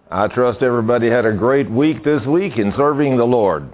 I trust everybody had a great week this week in serving the Lord.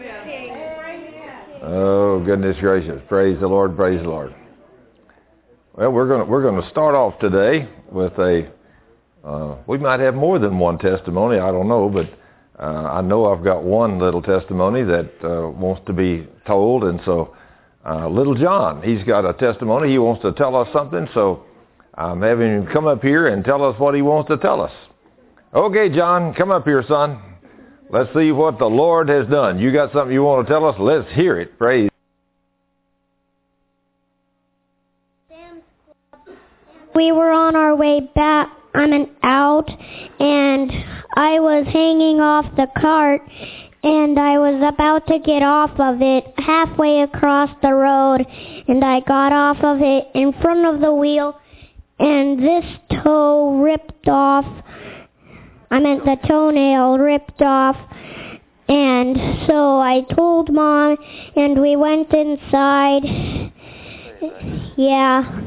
Oh, goodness gracious. Praise the Lord, praise the Lord. Well, we're going to start off today with we might have more than one testimony, I don't know, but I know I've got one little testimony that wants to be told, and so little John, he's got a testimony. He wants to tell us something, so I'm having him come up here and tell us what he wants to tell us. Okay, John, come up here, son. Let's see what the Lord has done. You got something you want to tell us? Let's hear it. Praise. We were on our way back out, and I was hanging off the cart, and I was about to get off of it halfway across the road, and I got off of it in front of the wheel, and this toe ripped off. The toenail ripped off, and so I told Mom, and we went inside. Yeah.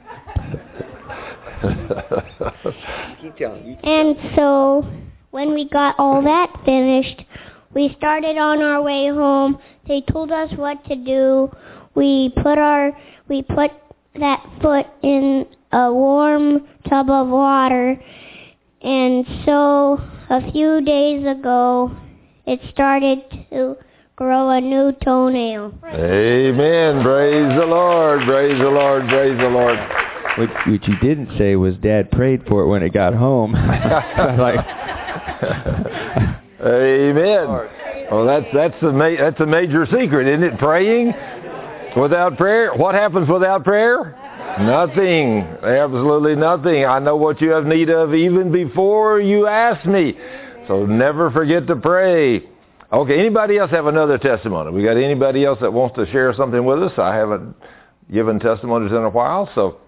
And so when we got all that finished, we started on our way home. They told us what to do. We put that foot in a warm tub of water. And so a few days ago, it started to grow a new toenail. Amen. Praise the Lord. Praise the Lord. Praise the Lord. What you didn't say was Dad prayed for it when it got home. Amen. Well, that's a major secret, isn't it? Praying without prayer. What happens without prayer? Nothing. Absolutely nothing. I know what you have need of even before you ask me. So never forget to pray. Okay, anybody else have another testimony? We got anybody else that wants to share something with us? I haven't given testimonies in a while,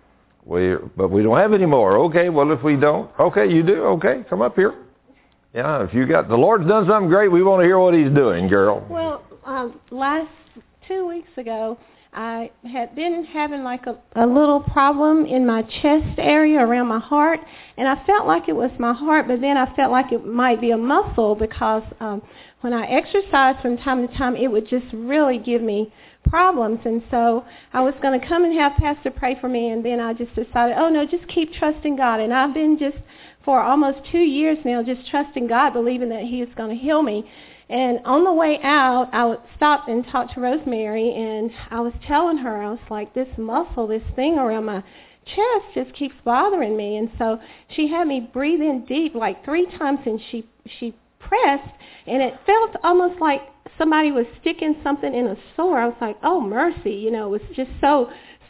but we don't have any more. Okay, well, if we don't, okay, you do. Okay, come up here. Yeah, if you got, the Lord's done something great, we want to hear what He's doing, girl. Well, last 2 weeks ago, I had been having like a little problem in my chest area around my heart, and I felt like it was my heart, but then I felt like it might be a muscle because when I exercised from time to time, it would just really give me problems. And so I was going to come and have Pastor pray for me, and then I just decided, oh no, just keep trusting God. And I've been just for almost 2 years now just trusting God, believing that He is going to heal me. And on the way out, I stopped and talked to Rosemary, and I was telling her, I was like, this muscle, this thing around my chest just keeps bothering me. And so she had me breathe in deep like 3 times, and she pressed, and it felt almost like somebody was sticking something in a sore. I was like, oh, mercy. It was just so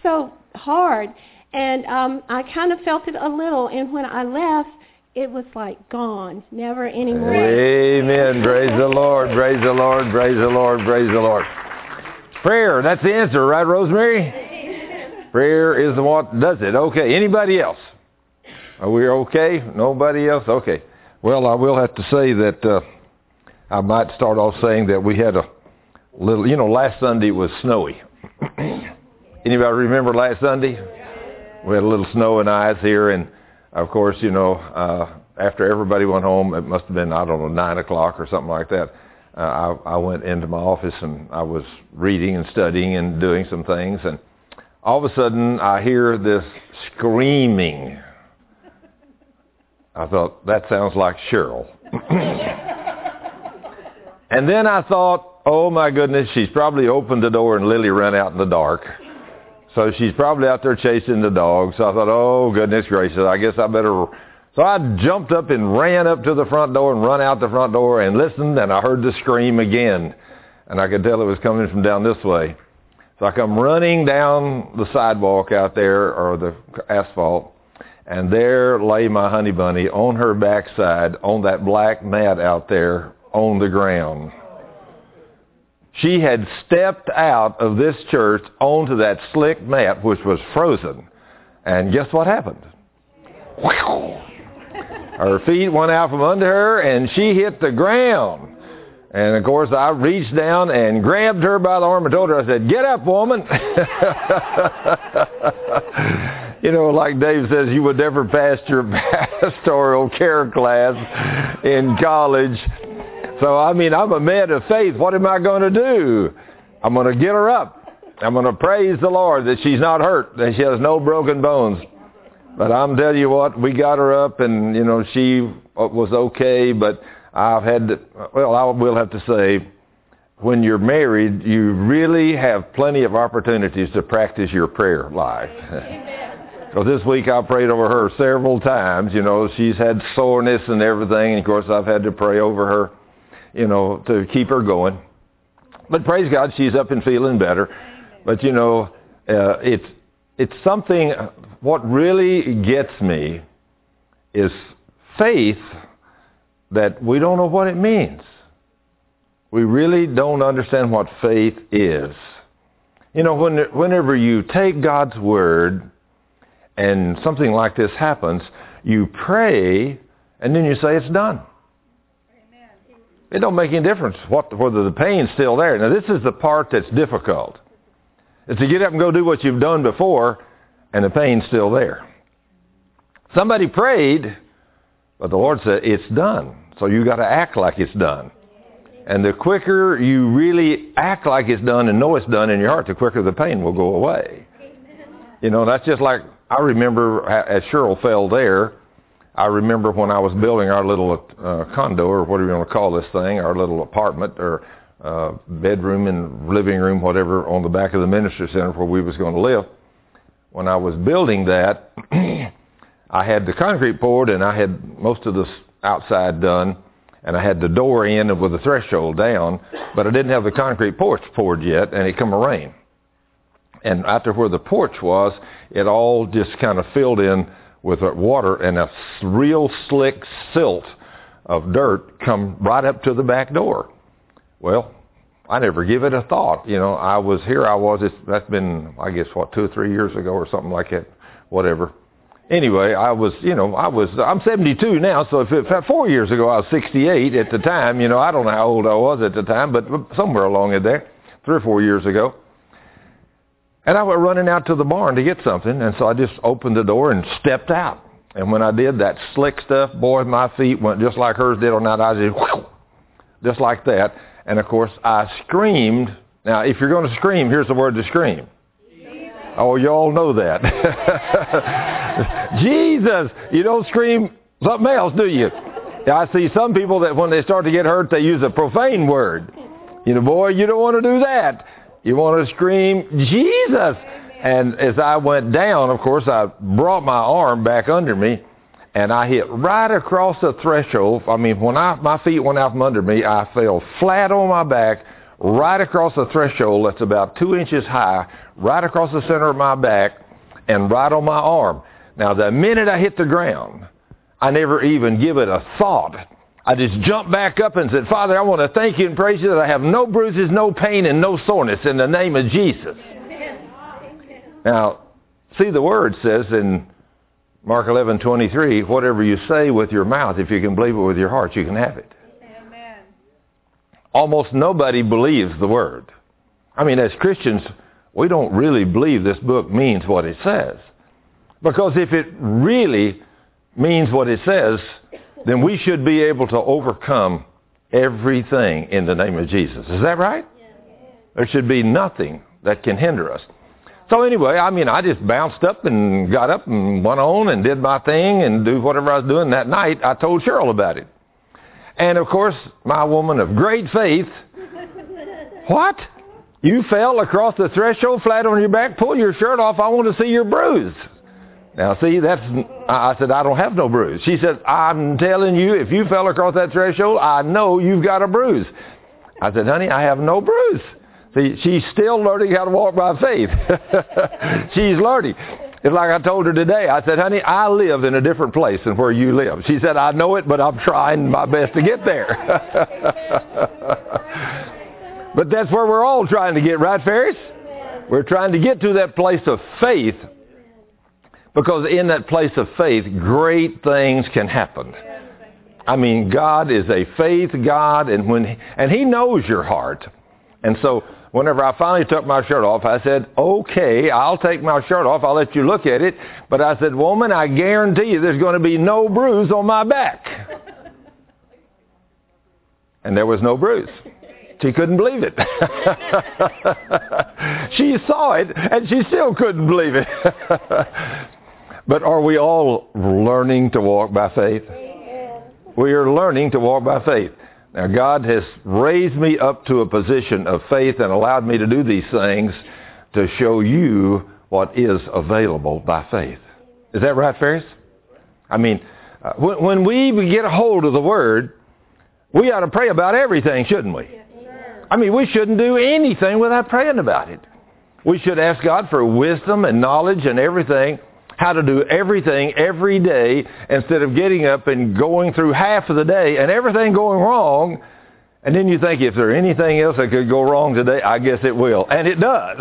hard. And I kind of felt it a little, and when I left, it was like gone, never anymore. Amen. Praise the Lord. Praise the Lord. Praise the Lord. Praise the Lord. Prayer, that's the answer, right, Rosemary? Prayer is the one that does it. Okay, anybody else? Are we okay? Nobody else? Okay. Well, I will have to say that I might start off saying that we had a little, last Sunday was snowy. Anybody remember last Sunday? We had a little snow and ice here, and of course, after everybody went home, it must have been, 9 o'clock or something like that. I went into my office and I was reading and studying and doing some things, and all of a sudden I hear this screaming. I thought, that sounds like Cheryl. And then I thought, oh my goodness, she's probably opened the door and Lily ran out in the dark. So she's probably out there chasing the dog. So I thought, oh, goodness gracious, I guess I better. So I jumped up and ran up to the front door and run out the front door and listened, and I heard the scream again. And I could tell it was coming from down this way. So I come running down the sidewalk out there, or the asphalt, and there lay my honey bunny on her backside on that black mat out there on the ground. She had stepped out of this church onto that slick mat, which was frozen. And guess what happened? Her feet went out from under her, and she hit the ground. And, of course, I reached down and grabbed her by the arm and told her, I said, get up, woman. You know, like Dave says, you would never pass your pastoral care class in college. So, I mean, I'm a man of faith. What am I going to do? I'm going to get her up. I'm going to praise the Lord that she's not hurt, that she has no broken bones. But I'm telling you what, we got her up and, you know, she was okay. But I will have to say, when you're married, you really have plenty of opportunities to practice your prayer life. So this week I prayed over her several times. You know, she's had soreness and everything. And of course, I've had to pray over her, you know, to keep her going. But praise God, she's up and feeling better. But, you know, it's something, what really gets me is faith that we don't know what it means. We really don't understand what faith is. You know, whenever you take God's word and something like this happens, you pray and then you say it's done. Amen. It don't make any difference whether the pain's still there. Now, this is the part that's difficult. Is to get up and go do what you've done before, and the pain's still there. Somebody prayed, but the Lord said, it's done. So you got to act like it's done. And the quicker you really act like it's done and know it's done in your heart, the quicker the pain will go away. You know, that's just like, I remember as Cheryl fell there, I remember when I was building our little condo, or whatever you want to call this thing, our little apartment, or bedroom and living room, whatever, on the back of the ministry center where we was going to live. When I was building that, I had the concrete poured and I had most of the outside done, and I had the door in with the threshold down, but I didn't have the concrete porch poured yet, and it come a rain. And after where the porch was, it all just kind of filled in with water, and a real slick silt of dirt come right up to the back door. Well, I never give it a thought. You know, that's been, I guess, 2 or 3 years ago or something like that, whatever. Anyway, I'm 72 now, so if 4 years ago I was 68 at the time, you know, I don't know how old I was at the time, but somewhere along in there, 3 or 4 years ago. And I went running out to the barn to get something, and so I just opened the door and stepped out. And when I did, that slick stuff, boy, my feet went just like hers did on that. I just like that. And, of course, I screamed. Now, if you're going to scream, here's the word to scream. Jesus. Oh, you all know that. Jesus. You don't scream something else, do you? I see some people that when they start to get hurt, they use a profane word. You know, boy, you don't want to do that. You want to scream, Jesus. And as I went down, of course, I brought my arm back under me, and I hit right across the threshold. I mean, when my feet went out from under me, I fell flat on my back, right across the threshold that's about 2 inches high, right across the center of my back, and right on my arm. Now, the minute I hit the ground, I never even give it a thought. I just jumped back up and said, Father, I want to thank you and praise you that I have no bruises, no pain, and no soreness in the name of Jesus. Now, see, the word says in Mark 11:23, whatever you say with your mouth, if you can believe it with your heart, you can have it. Amen. Almost nobody believes the word. I mean, as Christians, we don't really believe this book means what it says. Because if it really means what it says, then we should be able to overcome everything in the name of Jesus. Is that right? Yes. There should be nothing that can hinder us. So anyway, I mean, I just bounced up and got up and went on and did my thing and do whatever I was doing that night. I told Cheryl about it. And of course, my woman of great faith, what? You fell across the threshold flat on your back? Pull your shirt off. I want to see your bruise. Now, see, I said, I don't have no bruise. She said, I'm telling you, if you fell across that threshold, I know you've got a bruise. I said, honey, I have no bruise. See, she's still learning how to walk by faith. She's learning. It's like I told her today. I said, honey, I live in a different place than where you live. She said, I know it, but I'm trying my best to get there. But that's where we're all trying to get, right, Ferris? We're trying to get to that place of faith, because in that place of faith, great things can happen. I mean, God is a faith God, and He knows your heart. And so whenever I finally took my shirt off, I said, okay, I'll take my shirt off. I'll let you look at it. But I said, woman, I guarantee you there's going to be no bruise on my back. And there was no bruise. She couldn't believe it. She saw it, and she still couldn't believe it. But are we all learning to walk by faith? We are learning to walk by faith. Now, God has raised me up to a position of faith and allowed me to do these things to show you what is available by faith. Is that right, Ferris? I mean, when we get a hold of the Word, we ought to pray about everything, shouldn't we? I mean, we shouldn't do anything without praying about it. We should ask God for wisdom and knowledge and everything, how to do everything every day instead of getting up and going through half of the day and everything going wrong. And then you think, if there's anything else that could go wrong today, I guess it will. And it does.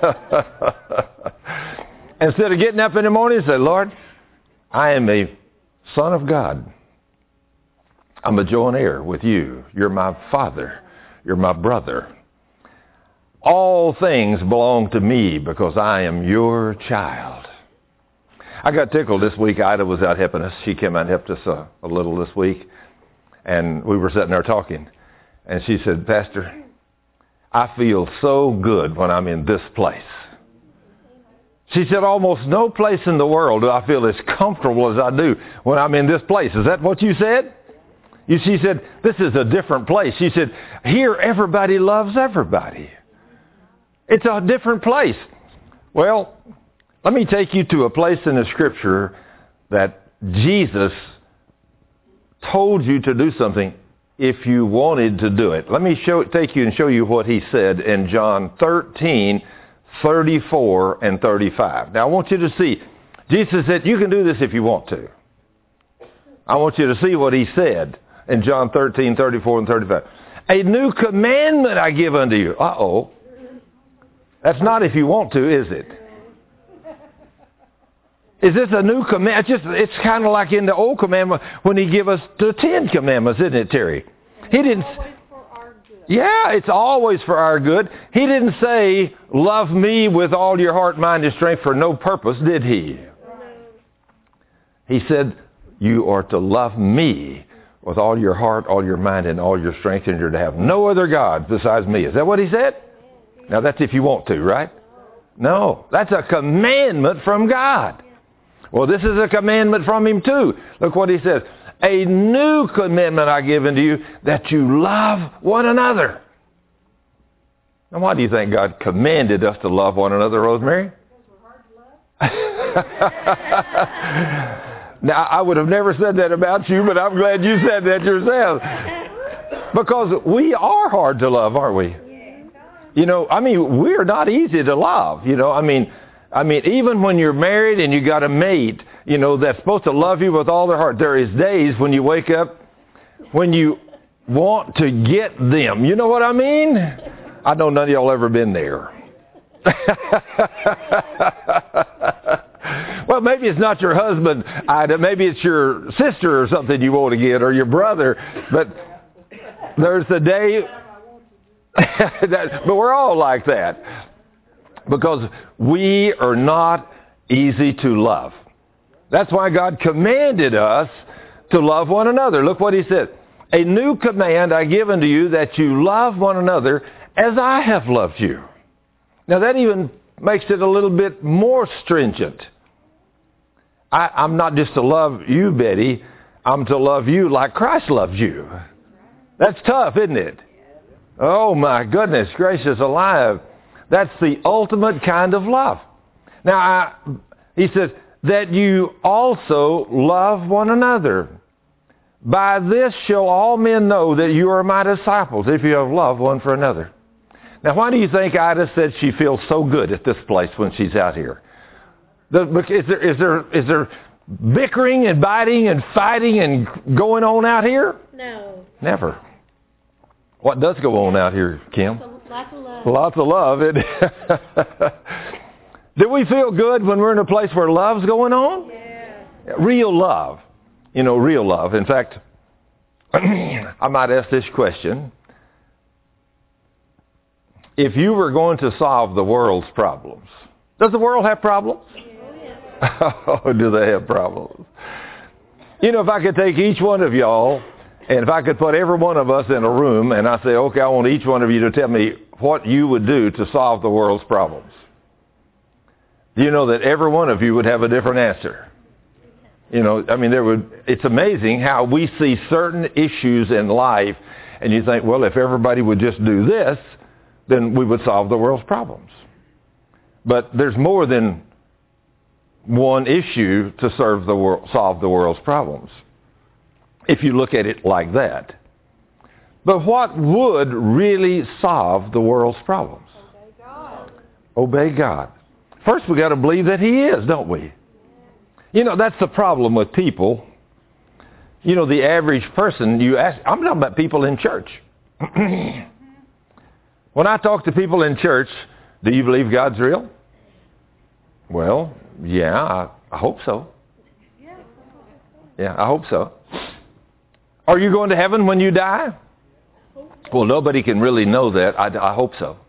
Instead of getting up in the morning and say, Lord, I am a son of God. I'm a joint heir with you. You're my father. You're my brother. All things belong to me because I am your child. I got tickled this week. Ida was out helping us. She came out and helped us a little this week. And we were sitting there talking. And she said, Pastor, I feel so good when I'm in this place. She said, almost no place in the world do I feel as comfortable as I do when I'm in this place. Is that what you said? She said, this is a different place. She said, here everybody loves everybody. It's a different place. Well, let me take you to a place in the Scripture that Jesus told you to do something if you wanted to do it. Let me take you and show you what he said in John 13, 34 and 35. Now, I want you to see. Jesus said, you can do this if you want to. I want you to see what he said in John 13, 34 and 35. A new commandment I give unto you. Uh-oh. That's not if you want to, is it? Is this a new command? It's kind of like in the old commandment when he gave us the 10 commandments, isn't it, Terry? He didn't. Yeah, it's always for our good. He didn't say, love me with all your heart, mind, and strength for no purpose, did he? He said, you are to love me with all your heart, all your mind, and all your strength, and you're to have no other gods besides me. Is that what he said? Now, that's if you want to, right? No, that's a commandment from God. Well, this is a commandment from him too. Look what he says. A new commandment I give unto you, that you love one another. Now, why do you think God commanded us to love one another, Rosemary? Now, I would have never said that about you, but I'm glad you said that yourself. Because we are hard to love, aren't we? You know, I mean, we're not easy to love. You know, I mean, even when you're married and you got a mate, you know, that's supposed to love you with all their heart, there is days when you wake up when you want to get them. You know what I mean? I know none of y'all ever been there. Well, maybe it's not your husband, Ida. Maybe it's your sister or something you want to get, or your brother. But there's a day, but we're all like that. Because we are not easy to love. That's why God commanded us to love one another. Look what he said. A new command I give unto you, that you love one another as I have loved you. Now that even makes it a little bit more stringent. I'm not just to love you, Betty. I'm to love you like Christ loves you. That's tough, isn't it? Oh my goodness gracious alive. That's the ultimate kind of love. Now, he says, that you also love one another. By this shall all men know that you are my disciples, if you have love one for another. Now, why do you think Ida said she feels so good at this place when she's out here? Is there bickering and biting and fighting and going on out here? No. Never. What does go on out here, Kim? Lots of love. Lots of love. Do we feel good when we're in a place where love's going on? Yeah. Real love. You know, real love. In fact, I might ask this question. if you were going to solve the world's problems, does the world have problems? Oh, do they have problems? You know, if I could take each one of y'all, and if I could put every one of us in a room, and I say, okay, I want each one of you to tell me what you would do to solve the world's problems. Do you know that every one of you would have a different answer? You know, I mean, it's amazing how we see certain issues in life, and you think, well, if everybody would just do this, then we would solve the world's problems. But there's more than one issue to solve the world's problems, if you look at it like that. But what would really solve the world's problems? Obey God. Obey God. First, we got to believe that He is, don't we? You know, that's the problem with people. You know, the average person, you ask, I'm talking about people in church. When I talk to people in church, do you believe God's real? Well, yeah, I hope so. Yeah, I hope so. Are you going to heaven when you die? Well, nobody can really know that. I hope so.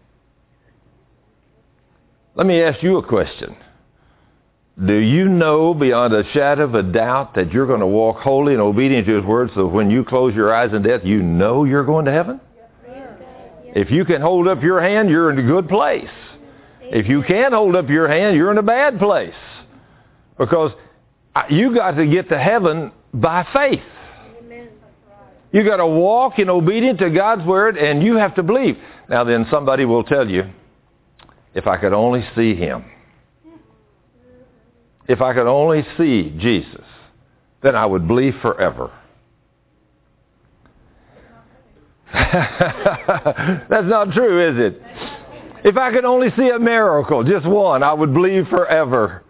Let me ask you a question. Do you know beyond a shadow of a doubt that you're going to walk holy and obedient to His word, so when you close your eyes in death, you know you're going to heaven? If you can hold up your hand, you're in a good place. If you can't hold up your hand, you're in a bad place. Because you got to get to heaven by faith. You got to walk in obedience to God's word, and you have to believe. Now then, somebody will tell you, if I could only see Him, if I could only see Jesus, then I would believe forever. That's not true, is it? If I could only see a miracle, just one, I would believe forever.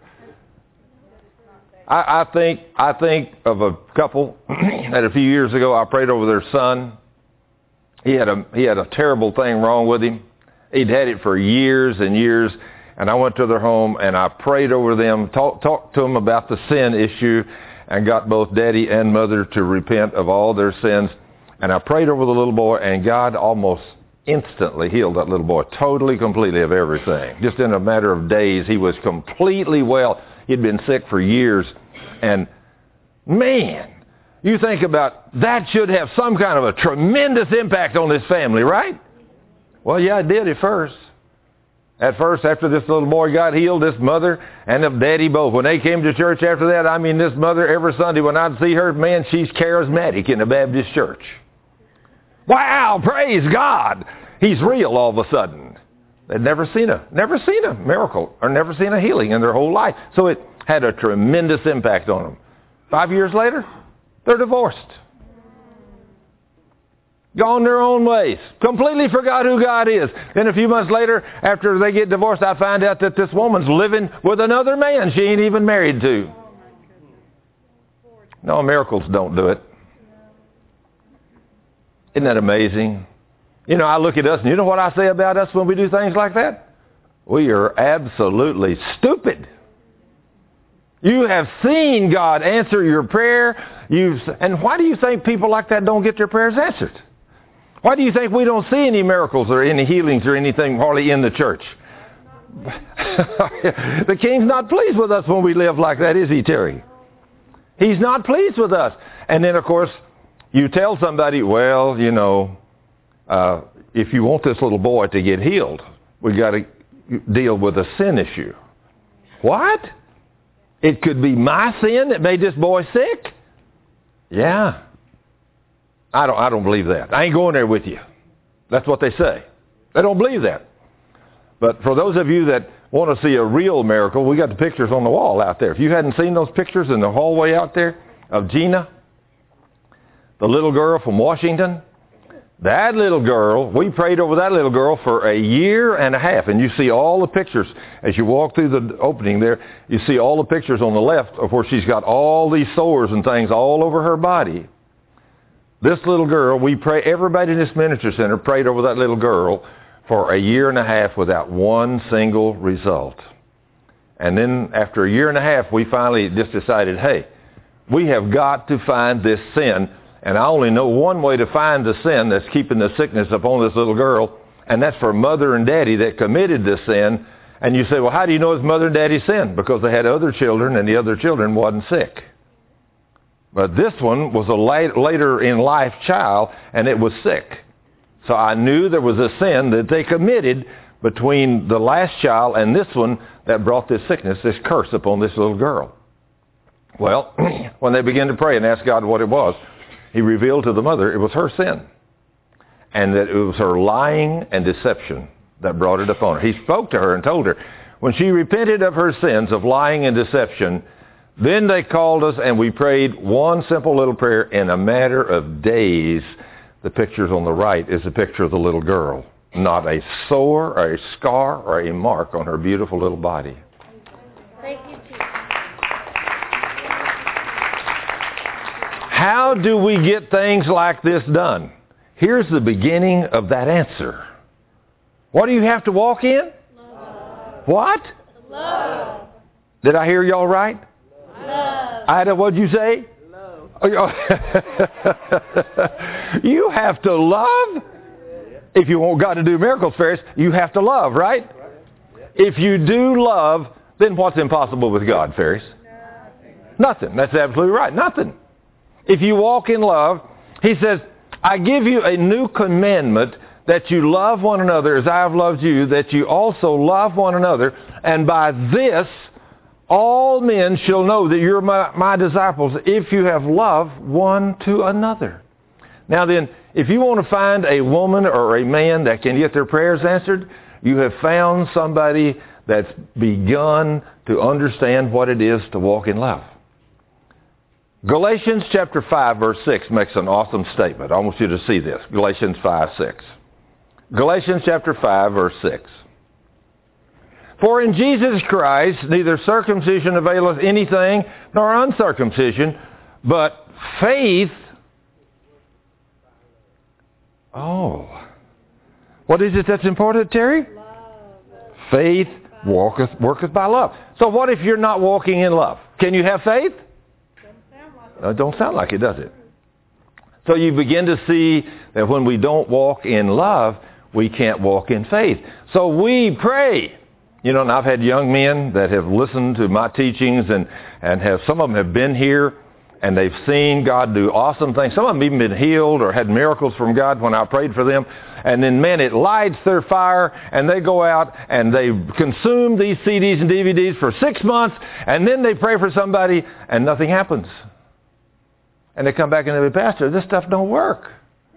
I think of a couple that a few years ago I prayed over their son. He had a terrible thing wrong with him. He'd had it for years and years, and I went to their home and I prayed over them, talked to them about the sin issue, and got both daddy and mother to repent of all their sins. And I prayed over the little boy, and God almost instantly healed that little boy, totally, completely of everything. Just in a matter of days, he was completely well. He'd been sick for years. And man, you think about that should have some kind of a tremendous impact on this family, right? Well, yeah, it did at first. At first, after this little boy got healed, this mother and the daddy both, when they came to church after that, I mean, this mother, every Sunday when I'd see her, man, she's charismatic in the Baptist church. Wow, praise God. He's real all of a sudden. They'd never seen a miracle or never seen a healing in their whole life. So it had a tremendous impact on them. 5 years later, they're divorced. Gone their own ways. Completely forgot who God is. Then a few months later, after they get divorced, I find out that this woman's living with another man she ain't even married to. No, miracles don't do it. Isn't that amazing? You know, I look at us, and you know what I say about us when we do things like that? We are absolutely stupid. You have seen God answer your prayer. And why do you think people like that don't get their prayers answered? Why do you think we don't see any miracles or any healings or anything hardly in the church? The King's not pleased with us when we live like that, is He, Terry? He's not pleased with us. And then, of course, you tell somebody, well, you know, if you want this little boy to get healed, we got to deal with a sin issue. What? It could be my sin that made this boy sick? Yeah. I don't believe that. I ain't going there with you. That's what they say. They don't believe that. But for those of you that want to see a real miracle, we got the pictures on the wall out there. If you hadn't seen those pictures in the hallway out there of Gina, the little girl from Washington, that little girl, we prayed over that little girl for a year and a half. And you see all the pictures as you walk through the opening there. You see all the pictures on the left of where she's got all these sores and things all over her body. This little girl, we pray, everybody in this ministry center prayed over that little girl for a year and a half without one single result. And then after a year and a half, we finally just decided, hey, we have got to find this sin. And I only know one way to find the sin that's keeping the sickness upon this little girl, And that's for mother and daddy that committed this sin. And you say, well, how do you know his mother and daddy sinned? Because they had other children, and the other children wasn't sick. But this one was a later in life child, and it was sick. So I knew there was a sin that they committed between the last child and this one that brought this sickness, this curse upon this little girl. Well, when they began to pray and ask God what it was, he revealed to the mother it was her sin. And that it was her lying and deception that brought it upon her. He spoke to her and told her, when she repented of her sins of lying and deception, then they called us and we prayed one simple little prayer. In a matter of days, the pictures on the right is a picture of the little girl. Not a sore or a scar or a mark on her beautiful little body. Thank you, Jesus. How do we get things like this done? Here's the beginning of that answer. What do you have to walk in? Love. What? Love. Did I hear y'all right? Love. Ida, what'd you say? Love. You have to love. If you want God to do miracles, Ferris, you have to love, right? If you do love, then what's impossible with God, Ferris? Nothing. That's absolutely right. Nothing. If you walk in love, he says, I give you a new commandment that you love one another as I have loved you, that you also love one another. And by this, all men shall know that you're my disciples if you have love one to another. Now then, if you want to find a woman or a man that can get their prayers answered, you have found somebody that's begun to understand what it is to walk in love. Galatians chapter 5 verse 6 makes an awesome statement. I want you to see this. Galatians 5:6. Galatians chapter 5 verse 6. For in Jesus Christ neither circumcision availeth anything nor uncircumcision, but faith. Oh. What is it that's important, Terry? Love. Faith worketh by love. So what if you're not walking in love? Can you have faith? No, it don't sound like it, does it? So you begin to see that when we don't walk in love, we can't walk in faith. So we pray. You know, and I've had young men that have listened to my teachings and have, some of them have been here and they've seen God do awesome things. Some of them even been healed or had miracles from God when I prayed for them. And then, man, it lights their fire and they go out and they consume these CDs and DVDs for 6 months and then they pray for somebody and nothing happens. And they come back and they say, Pastor, this stuff don't work.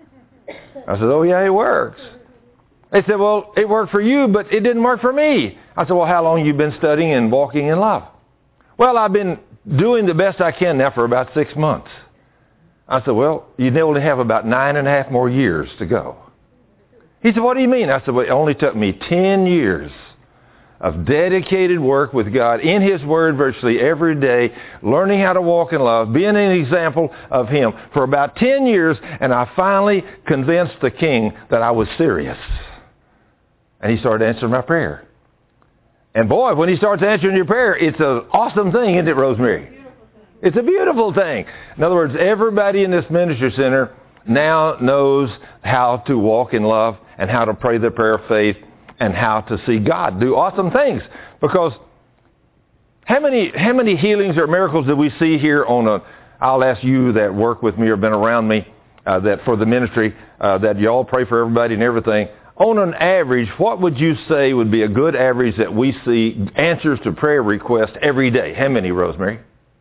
I said, oh, yeah, it works. They said, well, it worked for you, but it didn't work for me. I said, well, how long have you been studying and walking in love? Well, I've been doing the best I can now for about 6 months. I said, well, you only have about 9.5 more years to go. He said, what do you mean? I said, well, it only took me 10 years of dedicated work with God in His Word virtually every day, learning how to walk in love, being an example of Him for about 10 years, and I finally convinced the king that I was serious. And he started answering my prayer. And boy, when he starts answering your prayer, it's an awesome thing, isn't it, Rosemary? It's a beautiful thing. In other words, everybody in this ministry center now knows how to walk in love and how to pray the prayer of faith and how to see God do awesome things. Because how many healings or miracles do we see here I'll ask you that work with me or been around me, that for the ministry, that you all pray for everybody and everything. On an average, what would you say would be a good average that we see answers to prayer requests every day? How many, Rosemary?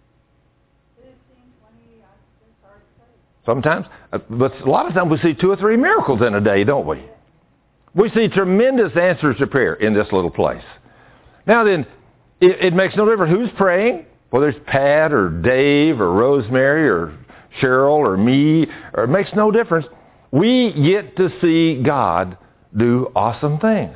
15, 20, it's hard to say. Sometimes. But a lot of times we see 2 or 3 miracles in a day, don't we? We see tremendous answers to prayer in this little place. Now then, it makes no difference who's praying, whether it's Pat or Dave or Rosemary or Cheryl or me, or it makes no difference. We get to see God do awesome things.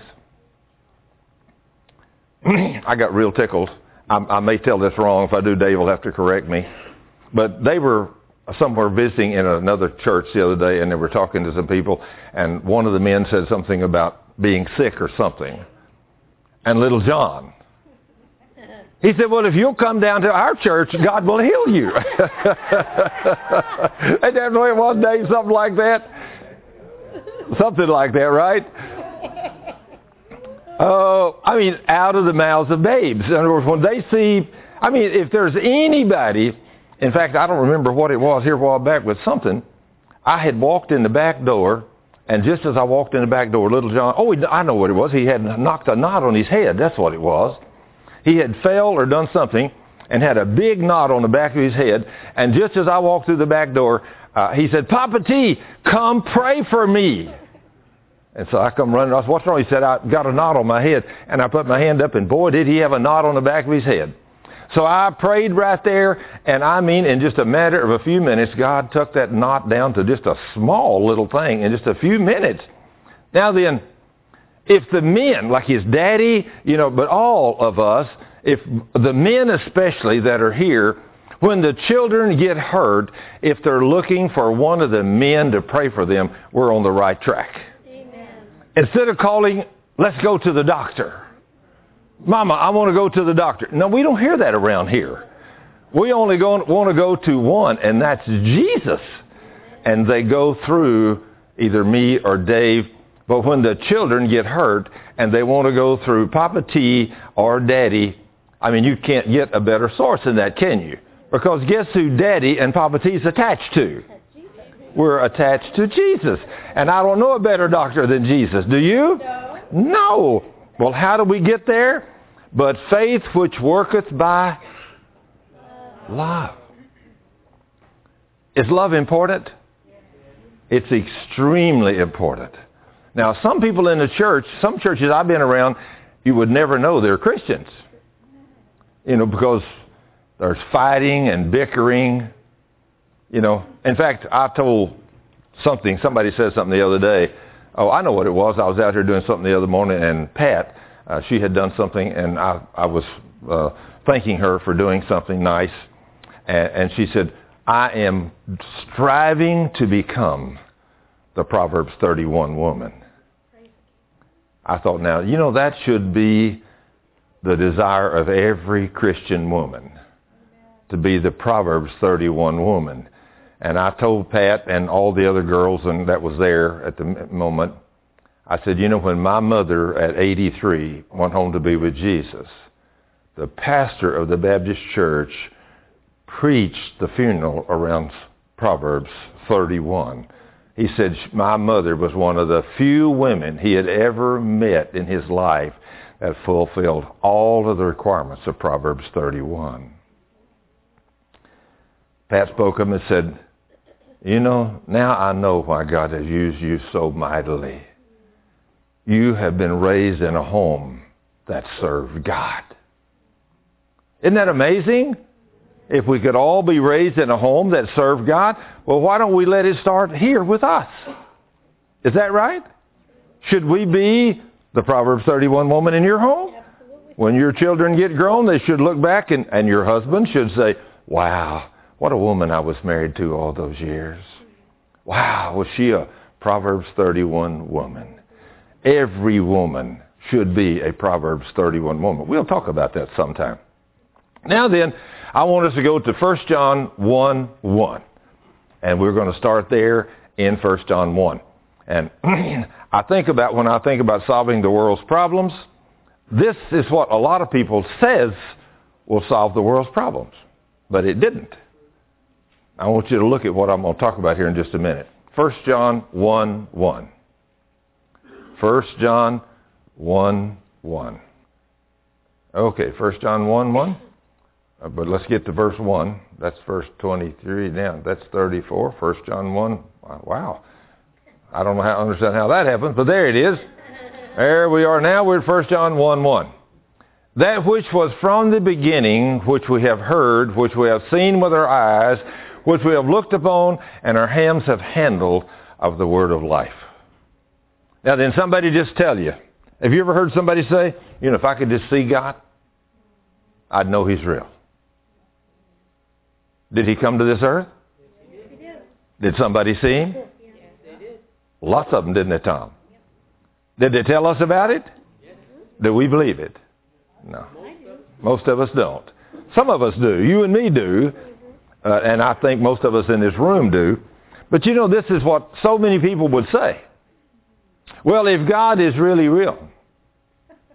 I got real tickled. I may tell this wrong. If I do, Dave will have to correct me. But they were somewhere visiting in another church the other day, and they were talking to some people, and one of the men said something about being sick or something. And little John, he said, well, if you'll come down to our church, God will heal you. Ain't that the way it was, Dave? Something like that? Something like that, right? Out of the mouths of babes. In other words, when they see, if there's anybody, in fact, I don't remember what it was here a while back with something. I had walked in the back door, and just as I walked in the back door, little John, I know what it was. He had knocked a knot on his head. That's what it was. He had fell or done something and had a big knot on the back of his head. And just as I walked through the back door, he said, "Papa T, come pray for me." And so I come running. I said, "What's wrong?" He said, "I got a knot on my head." And I put my hand up, and boy, did he have a knot on the back of his head. So I prayed right there, and in just a matter of a few minutes, God took that knot down to just a small little thing in just a few minutes. Now then, if the men, like his daddy, but all of us, if the men especially that are here, when the children get hurt, if they're looking for one of the men to pray for them, we're on the right track. Amen. Instead of calling, "Let's go to the doctor." "Mama, I want to go to the doctor." No, we don't hear that around here. We only want to go to one, and that's Jesus. And they go through either me or Dave. But when the children get hurt and they want to go through Papa T or Daddy, you can't get a better source than that, can you? Because guess who Daddy and Papa T is attached to? We're attached to Jesus. And I don't know a better doctor than Jesus. Do you? No. Well, how do we get there? But faith which worketh by love. Is love important? It's extremely important. Now, some people in the church, some churches I've been around, you would never know they're Christians. Because there's fighting and bickering. In fact, I told somebody said something the other day. Oh, I know what it was. I was out here doing something the other morning, and Pat, she had done something, and I was thanking her for doing something nice. And she said, "I am striving to become the Proverbs 31 woman." I thought, now, that should be the desire of every Christian woman, to be the Proverbs 31 woman. And I told Pat and all the other girls and that was there at the moment, I said, when my mother at 83 went home to be with Jesus, the pastor of the Baptist church preached the funeral around Proverbs 31. He said my mother was one of the few women he had ever met in his life that fulfilled all of the requirements of Proverbs 31. Pat spoke up and said, now I know why God has used you so mightily. You have been raised in a home that served God. Isn't that amazing? If we could all be raised in a home that served God, well, why don't we let it start here with us? Is that right? Should we be the Proverbs 31 woman in your home? Absolutely. When your children get grown, they should look back and your husband should say, "Wow, what a woman I was married to all those years. Wow, was she a Proverbs 31 woman?" Every woman should be a Proverbs 31 woman. We'll talk about that sometime. Now then, I want us to go to 1 John 1:1. And we're going to start there in 1 John 1. And when I think about solving the world's problems, this is what a lot of people says will solve the world's problems. But it didn't. I want you to look at what I'm going to talk about here in just a minute. 1 John 1:1. 1 John 1:1. Okay, 1 John 1:1. But let's get to verse 1. That's verse 23 now. That's 34. 1 John 1. Wow. I don't understand how that happens, but there it is. There we are now. We're at 1 John 1:1. That which was from the beginning, which we have heard, which we have seen with our eyes, which we have looked upon, and our hands have handled of the word of life. Now then, somebody just tell you. Have you ever heard somebody say, if I could just see God, I'd know He's real? Did He come to this earth? Yes, He did. Did somebody see Him? Yes, they did. Lots of them, didn't they, Tom? Did they tell us about it? Yes. Do we believe it? No. Most of us don't. Some of us do. You and me do. And I think most of us in this room do. But this is what so many people would say. Well, if God is really real,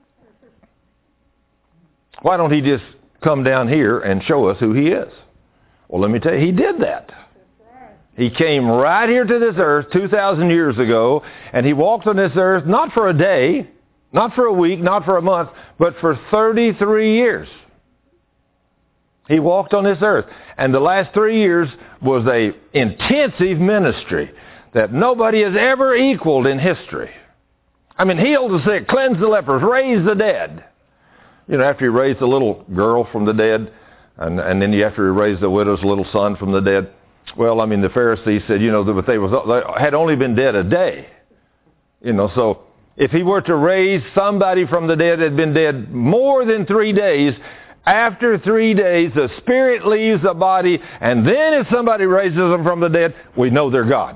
Why don't he just come down here and show us who he is? Well, let me tell you, he did that. He came right here to this earth 2,000 years ago, and he walked on this earth not for a day, not for a week, not for a month, but for 33 years. He walked on this earth. And the last 3 years was a intensive ministry that nobody has ever equaled in history. I mean, healed the sick, cleansed the lepers, raised the dead. You know, after he raised a little girl from the dead, and then after he raised the widow's little son from the dead, well, I mean, the Pharisees said, you know, that they had only been dead a day. You know, so if he were to raise somebody from the dead that had been dead more than 3 days, after 3 days, the spirit leaves the body, and then if somebody raises them from the dead, we know they're God.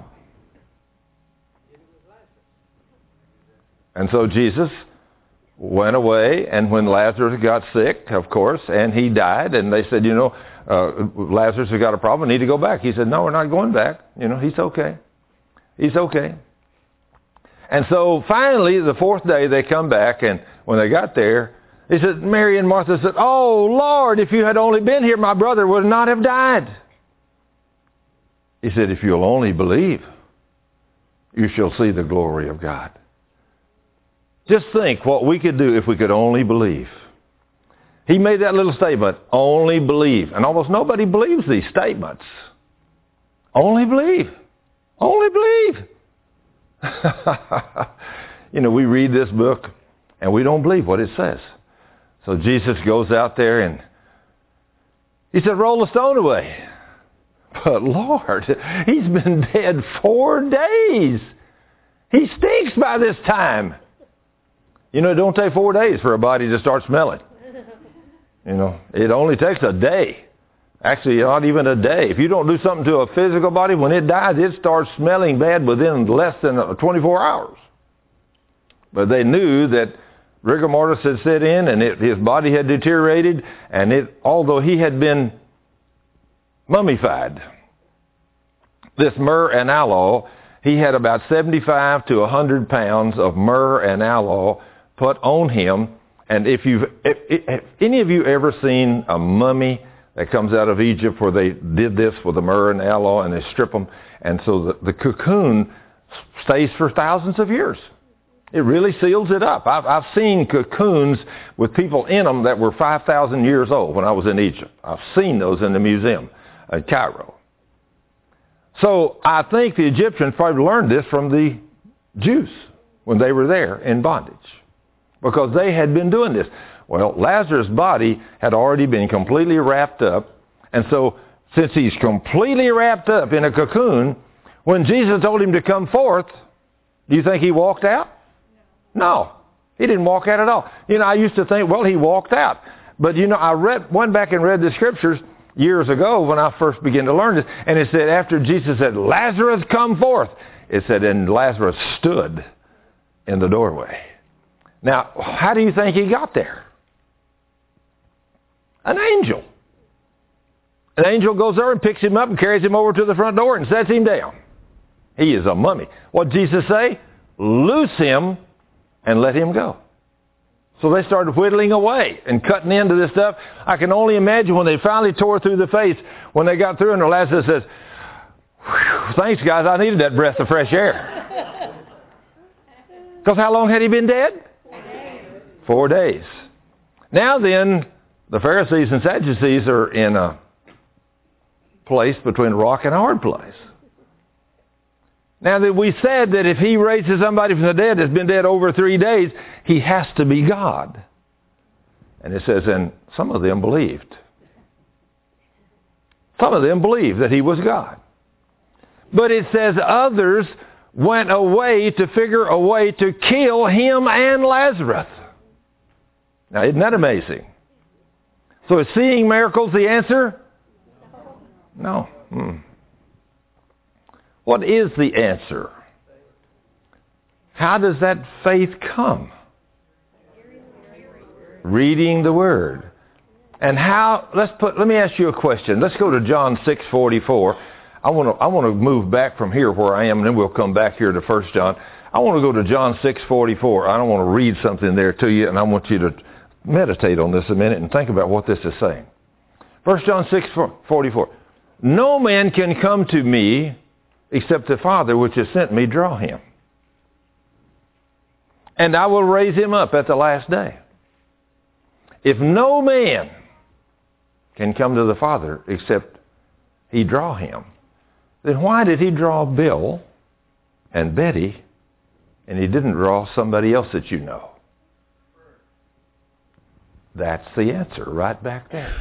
And so Jesus went away, and when Lazarus got sick, of course, and he died, and they said, you know, Lazarus has got a problem, we need to go back. He said, no, we're not going back. You know, he's okay. He's okay. And so finally, the fourth day, they come back, and when they got there, he said, Mary and Martha said, oh, Lord, if you had only been here, my brother would not have died. He said, if you'll only believe, you shall see the glory of God. Just think what we could do if we could only believe. He made that little statement, only believe. And almost nobody believes these statements. Only believe. Only believe. You know, we read this book and we don't believe what it says. So Jesus goes out there and he said, roll the stone away. But Lord, he's been dead 4 days. He stinks by this time. You know, it don't take 4 days for a body to start smelling. You know, it only takes a day. Actually, not even a day. If you don't do something to a physical body, when it dies, it starts smelling bad within less than 24 hours. But they knew that rigor mortis had set in and his body had deteriorated, and although he had been mummified, this myrrh and aloe, he had about 75 to 100 pounds of myrrh and aloe put on him. And if any of you ever seen a mummy that comes out of Egypt where they did this with the myrrh and aloe and they strip them, and so the cocoon stays for thousands of years. It really seals it up. I've seen cocoons with people in them that were 5,000 years old when I was in Egypt. I've seen those in the museum in Cairo. So I think the Egyptians probably learned this from the Jews when they were there in bondage, because they had been doing this. Well, Lazarus' body had already been completely wrapped up, and so since he's completely wrapped up in a cocoon, when Jesus told him to come forth, do you think he walked out? No, he didn't walk out at all. You know, I used to think, well, he walked out. But, you know, I went back and read the scriptures years ago when I first began to learn this, and it said after Jesus said, Lazarus, come forth, it said, and Lazarus stood in the doorway. Now, how do you think he got there? An angel. An angel goes there and picks him up and carries him over to the front door and sets him down. He is a mummy. What did Jesus say? Loose him and let him go. So they started whittling away and cutting into this stuff. I can only imagine when they finally tore through the face, when they got through and Lazarus says, thanks guys, I needed that breath of fresh air. Because how long had he been dead? 4 days. Now then, the Pharisees and Sadducees are in a place between a rock and a hard place. Now that we said that if he raises somebody from the dead that's been dead over 3 days, he has to be God. And it says, and some of them believed. Some of them believed that he was God. But it says others went away to figure a way to kill him and Lazarus. Now, isn't that amazing? So is seeing miracles the answer? No. What is the answer? How does that faith come? Reading the Word. And how, let me ask you a question. Let's go to John 6:44. I want to move back from here where I am, and then we'll come back here to 1 John. I want to go to John 6:44. I don't want to read something there to you, and I want you to meditate on this a minute and think about what this is saying. 1 John 6:44. No man can come to me except the Father which has sent me draw him. And I will raise him up at the last day. If no man can come to the Father except he draw him, then why did he draw Bill and Betty and he didn't draw somebody else that you know? That's the answer right back there.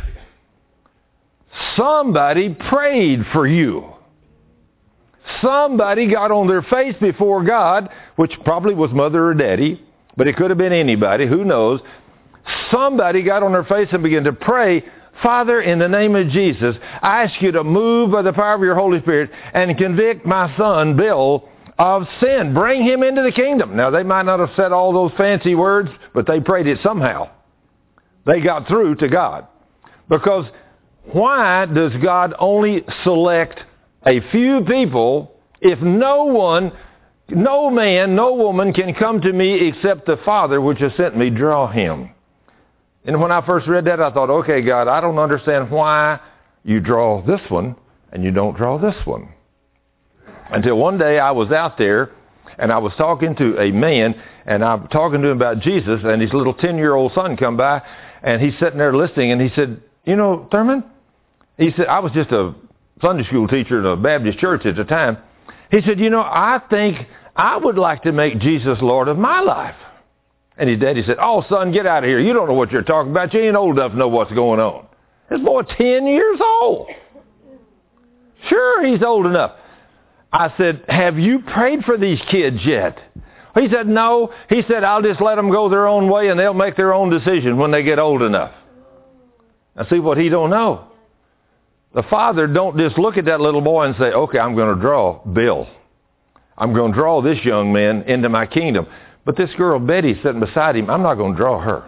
Somebody prayed for you. Somebody got on their face before God, which probably was mother or daddy, but it could have been anybody, who knows. Somebody got on their face and began to pray, Father, in the name of Jesus, I ask you to move by the power of your Holy Spirit and convict my son, Bill, of sin. Bring him into the kingdom. Now, they might not have said all those fancy words, but they prayed it somehow. They got through to God. Because why does God only select a few people if no one, no man, no woman can come to me except the Father which has sent me draw him? And when I first read that, I thought, okay, God, I don't understand why you draw this one and you don't draw this one. Until one day I was out there and I was talking to a man and I'm talking to him about Jesus, and his little 10-year-old son come by and he's sitting there listening, and he said, you know, Thurman, he said, I was just a Sunday school teacher in a Baptist church at the time. He said, you know, I think I would like to make Jesus Lord of my life. And his daddy said, oh, son, get out of here. You don't know what you're talking about. You ain't old enough to know what's going on. This boy 10 years old. Sure, he's old enough. I said, have you prayed for these kids yet? He said, no. He said, I'll just let them go their own way and they'll make their own decision when they get old enough. Now see what he don't know. The Father don't just look at that little boy and say, okay, I'm going to draw Bill. I'm going to draw this young man into my kingdom. But this girl, Betty, sitting beside him, I'm not going to draw her.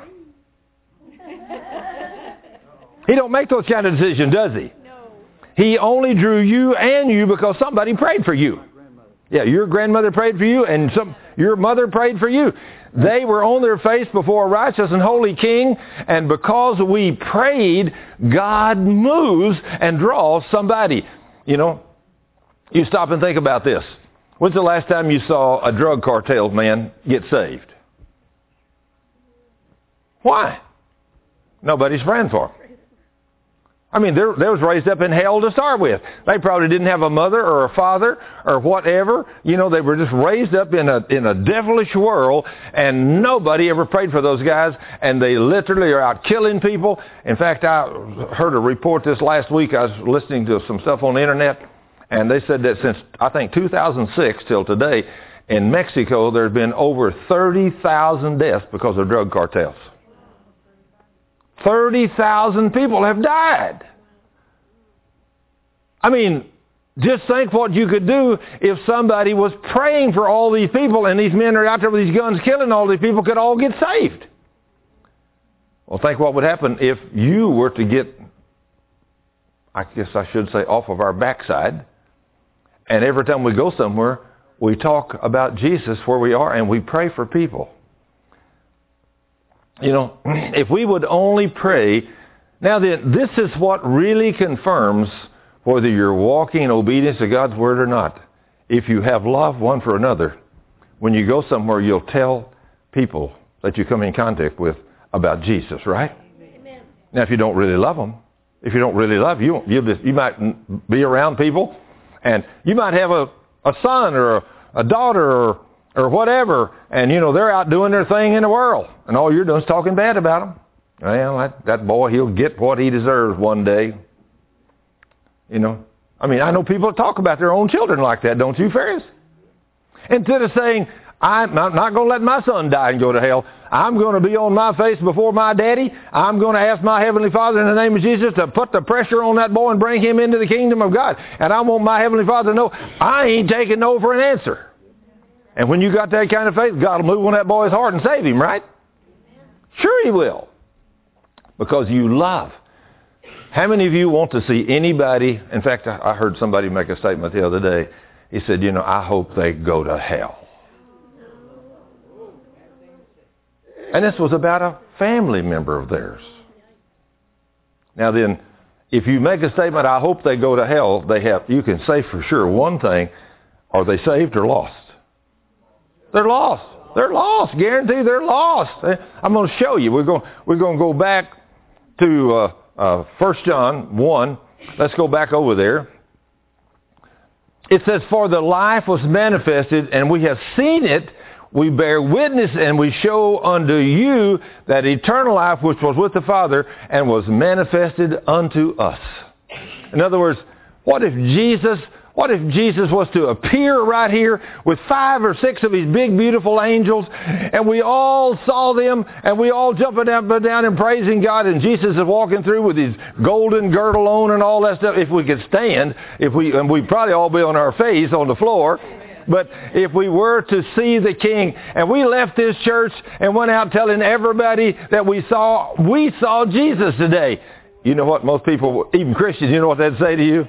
He don't make those kind of decisions, does he? No. He only drew you and you because somebody prayed for you. Yeah, your grandmother prayed for you and your mother prayed for you. They were on their face before a righteous and holy king, and because we prayed, God moves and draws somebody. You know, you stop and think about this. When's the last time you saw a drug cartel man get saved? Why? Nobody's praying for him. I mean, they was raised up in hell to start with. They probably didn't have a mother or a father or whatever. You know, they were just raised up in a devilish world, and nobody ever prayed for those guys, and they literally are out killing people. In fact, I heard a report this last week. I was listening to some stuff on the internet, and they said that since, I think, 2006 till today, in Mexico, there's been over 30,000 deaths because of drug cartels. 30,000 people have died. I mean, just think what you could do if somebody was praying for all these people and these men are out there with these guns killing all these people could all get saved. Well, think what would happen if you were to get, I guess I should say, off of our backside, and every time we go somewhere, we talk about Jesus where we are and we pray for people. You know, if we would only pray, now then, this is what really confirms whether you're walking in obedience to God's word or not. If you have love one for another, when you go somewhere, you'll tell people that you come in contact with about Jesus, right? Amen. Now, if you don't really love them, if you don't really love you, you might be around people, and you might have a son or a daughter or whatever, and, you know, they're out doing their thing in the world, and all you're doing is talking bad about them. Well, that boy, he'll get what he deserves one day. You know, I mean, I know people that talk about their own children like that, don't you, Ferris? Instead of saying, I'm not going to let my son die and go to hell. I'm going to be on my face before my daddy. I'm going to ask my Heavenly Father in the name of Jesus to put the pressure on that boy and bring him into the kingdom of God. And I want my Heavenly Father to know I ain't taking no for an answer. And when you got that kind of faith, God will move on that boy's heart and save him, right? Sure he will. Because you love. How many of you want to see anybody, in fact, I heard somebody make a statement the other day. He said, you know, I hope they go to hell. And this was about a family member of theirs. Now then, if you make a statement, I hope they go to hell, you can say for sure one thing, are they saved or lost? They're lost. They're lost. Guarantee they're lost. I'm going to show you. We're going to go back to 1 John 1. Let's go back over there. It says, for the life was manifested, and we have seen it. We bear witness, and we show unto you that eternal life which was with the Father and was manifested unto us. In other words, what if Jesus was to appear right here with 5 or 6 of his big, beautiful angels, and we all saw them, and we all jumping up and down and praising God, and Jesus is walking through with his golden girdle on and all that stuff. If we could stand, and we'd probably all be on our face on the floor, but if we were to see the King, and we left this church and went out telling everybody that we saw Jesus today, you know what most people, even Christians, you know what they'd say to you?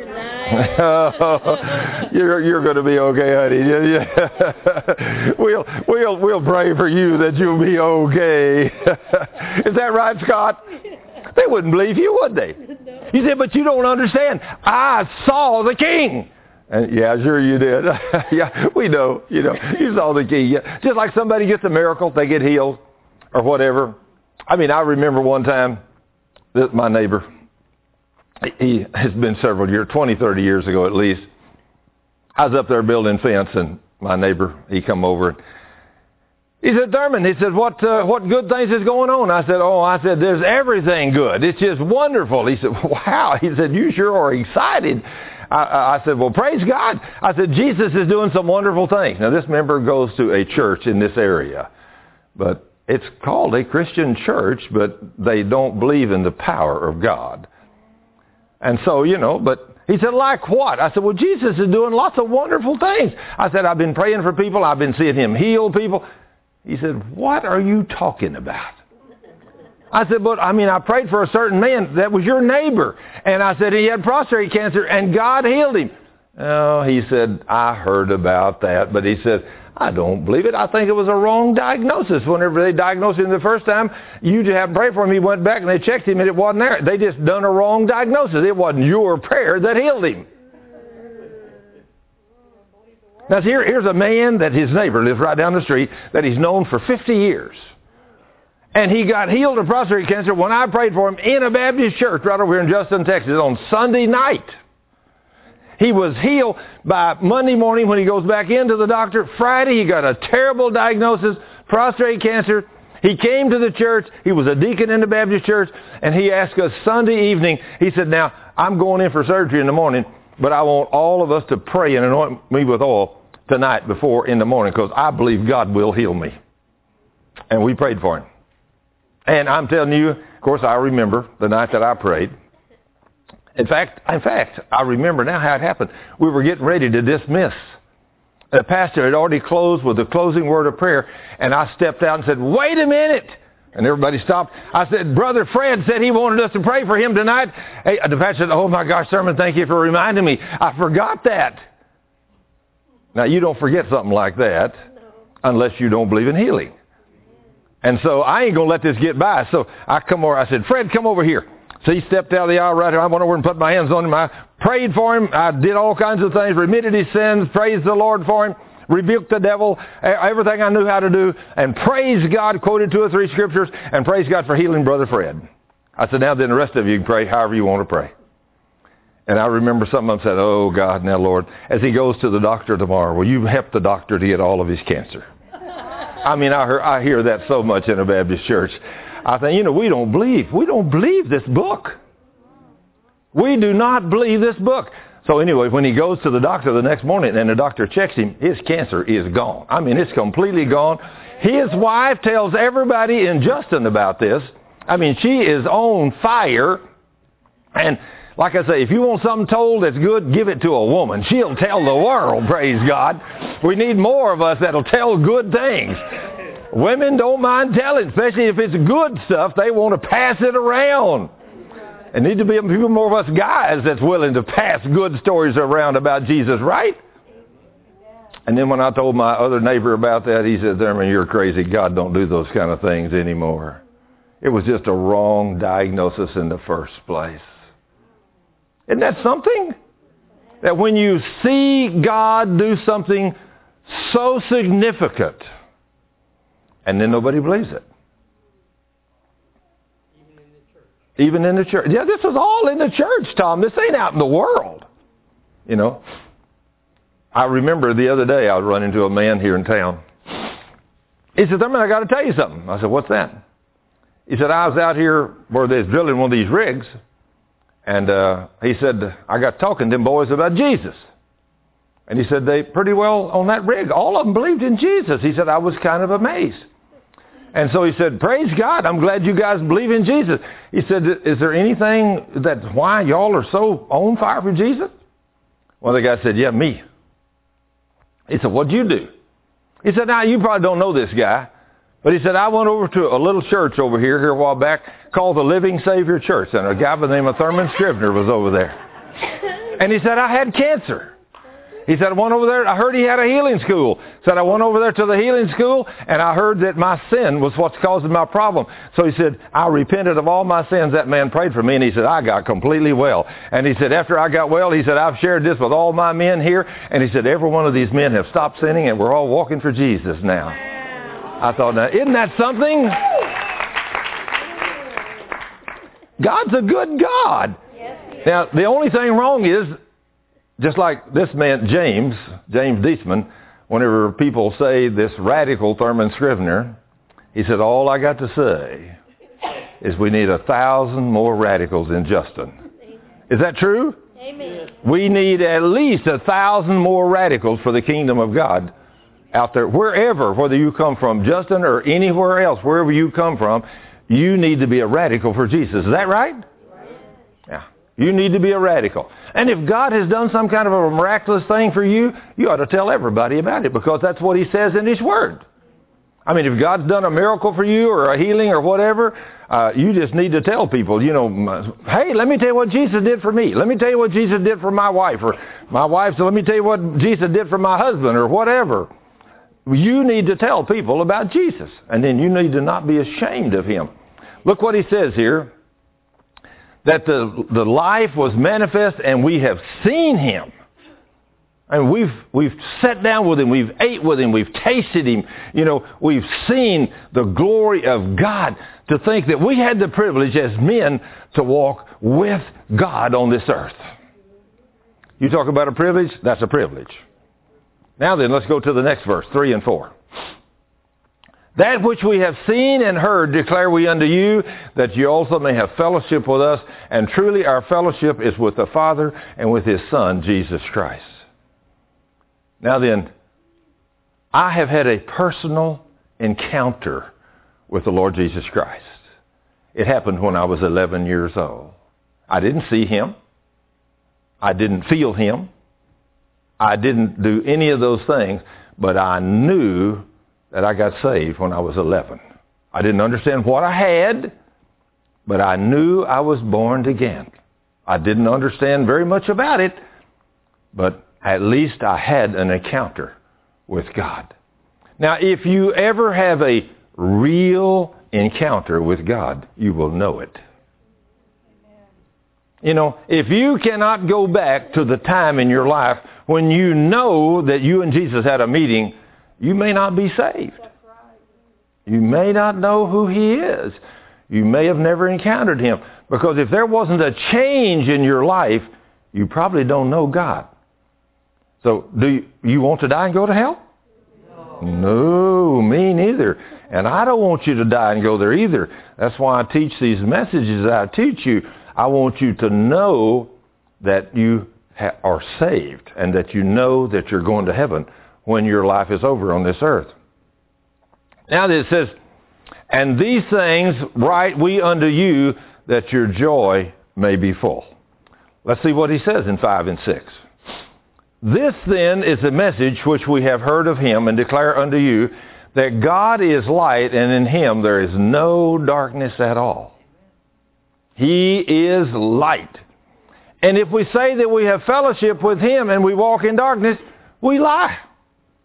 You're going to be okay, honey. We'll pray for you that you'll be okay. Is that right, Scott? They wouldn't believe you, would they? You said, but you don't understand. I saw the King. And yeah, sure you did. Yeah, we know. You saw the King. Yeah. Just like somebody gets a miracle, they get healed or whatever. I mean, I remember one time that my neighbor, he has been several years, 20, 30 years ago at least. I was up there building fence, and my neighbor, he come over. He said, Thurman, he said, what good things is going on? I said, there's everything good. It's just wonderful. He said, wow. He said, you sure are excited. I said, well, praise God. I said, Jesus is doing some wonderful things. Now, this member goes to a church in this area, but it's called a Christian church, but they don't believe in the power of God. And so, but he said, like what? I said, well, Jesus is doing lots of wonderful things. I said, I've been praying for people. I've been seeing him heal people. He said, what are you talking about? I said, I prayed for a certain man that was your neighbor. And I said, he had prostate cancer and God healed him. Oh, he said, I heard about that. But he said, I don't believe it. I think it was a wrong diagnosis. Whenever they diagnosed him the first time, you just had to pray for him. He went back and they checked him and it wasn't there. They just done a wrong diagnosis. It wasn't your prayer that healed him. Now, here's a man that his neighbor lives right down the street that he's known for 50 years. And he got healed of prostate cancer when I prayed for him in a Baptist church right over here in Justin, Texas on Sunday night. He was healed by Monday morning when he goes back into the doctor. Friday, he got a terrible diagnosis, prostate cancer. He came to the church. He was a deacon in the Baptist church. And he asked us Sunday evening, he said, now, I'm going in for surgery in the morning, but I want all of us to pray and anoint me with oil tonight before in the morning because I believe God will heal me. And we prayed for him. And I'm telling you, of course, I remember the night that I prayed. In fact, I remember now how it happened. We were getting ready to dismiss. The pastor had already closed with the closing word of prayer, and I stepped out and said, wait a minute. And everybody stopped. I said, Brother Fred said he wanted us to pray for him tonight. Hey, the pastor said, oh my gosh, Thurman, thank you for reminding me. I forgot that. Now, you don't forget something like that unless you don't believe in healing. And so I ain't going to let this get by. So I come over. I said, Fred, come over here. So he stepped out of the aisle right here. I went over and put my hands on him. I prayed for him. I did all kinds of things, remitted his sins, praised the Lord for him, rebuked the devil, everything I knew how to do, and praised God, quoted 2 or 3 scriptures, and praised God for healing Brother Fred. I said, now then the rest of you can pray however you want to pray. And I remember some of them said, oh God, now Lord, as he goes to the doctor tomorrow, will you help the doctor to get all of his cancer? I mean, I hear that so much in a Baptist church. I think, we don't believe this book. We do not believe this book. So anyway, when he goes to the doctor the next morning and the doctor checks him, his cancer is gone. I mean, it's completely gone. His wife tells everybody in Justin about this. I mean, she is on fire. And like I say, if you want something told that's good, give it to a woman. She'll tell the world, praise God. We need more of us that'll tell good things. Women don't mind telling, especially if it's good stuff. They want to pass it around. There need to be people more of us guys that's willing to pass good stories around about Jesus, right? And then when I told my other neighbor about that, he said, Thurman, you're crazy. God don't do those kind of things anymore. It was just a wrong diagnosis in the first place. Isn't that something? That when you see God do something so significant, and then nobody believes it. Even in the church. Yeah, this is all in the church, Tom. This ain't out in the world. You know. I remember the other day I was running into a man here in town. He said, Thurman, I got to tell you something. I said, what's that? He said, I was out here where they was drilling one of these rigs. And he said, I got talking to them boys about Jesus. And he said, they pretty well on that rig, all of them believed in Jesus. He said, I was kind of amazed. And so he said, praise God, I'm glad you guys believe in Jesus. He said, is there anything that's why y'all are so on fire for Jesus? One of the guys said, yeah, me. He said, what'd you do? He said, now you probably don't know this guy. But he said, I went over to a little church over here a while back called the Living Savior Church. And a guy by the name of Thurman Scrivener was over there. And he said, I had cancer. He said, I went over there. I heard he had a healing school. Said, I went over there to the healing school, and I heard that my sin was what's causing my problem. So he said, I repented of all my sins. That man prayed for me, and he said, I got completely well. And he said, after I got well, he said, I've shared this with all my men here. And he said, every one of these men have stopped sinning, and we're all walking for Jesus now. I thought, now, isn't that something? God's a good God. Now, the only thing wrong is, just like this man, James Deisman, whenever people say this radical Thurman Scrivener, he said, all I got to say is we need 1,000 more radicals in Justin. Is that true? Amen. We need at least 1,000 more radicals for the kingdom of God out there. Wherever, whether you come from Justin or anywhere else, wherever you come from, you need to be a radical for Jesus. Is that right? Yeah. You need to be a radical. And if God has done some kind of a miraculous thing for you, you ought to tell everybody about it because that's what he says in his word. I mean, if God's done a miracle for you or a healing or whatever, you just need to tell people, you know, hey, let me tell you what Jesus did for me. Let me tell you what Jesus did for my wife. Or my wife said, let me tell you what Jesus did for my husband or whatever. You need to tell people about Jesus. And then you need to not be ashamed of him. Look what he says here. That the life was manifest and we have seen him. And we've sat down with him, we've ate with him, we've tasted him. You know, we've seen the glory of God. To think that we had the privilege as men to walk with God on this earth. You talk about a privilege, that's a privilege. Now then, let's go to the next verse, 3 and 4. That which we have seen and heard declare we unto you, that you also may have fellowship with us. And truly our fellowship is with the Father and with his Son, Jesus Christ. Now then, I have had a personal encounter with the Lord Jesus Christ. It happened when I was 11 years old. I didn't see him. I didn't feel him. I didn't do any of those things, but I knew that I got saved when I was 11. I didn't understand what I had, but I knew I was born again. I didn't understand very much about it, but at least I had an encounter with God. Now, if you ever have a real encounter with God, you will know it. You know, if you cannot go back to the time in your life when you know that you and Jesus had a meeting, you may not be saved. You may not know who he is. You may have never encountered him. Because if there wasn't a change in your life, you probably don't know God. So do you want to die and go to hell? No, me neither. And I don't want you to die and go there either. That's why I teach these messages that I teach you. I want you to know that you are saved and that you know that you're going to heaven when your life is over on this earth. Now it says, and these things write we unto you that your joy may be full. Let's see what he says in 5 and 6. This then is the message which we have heard of him and declare unto you, that God is light and in him there is no darkness at all. He is light. And if we say that we have fellowship with him and we walk in darkness, we lie.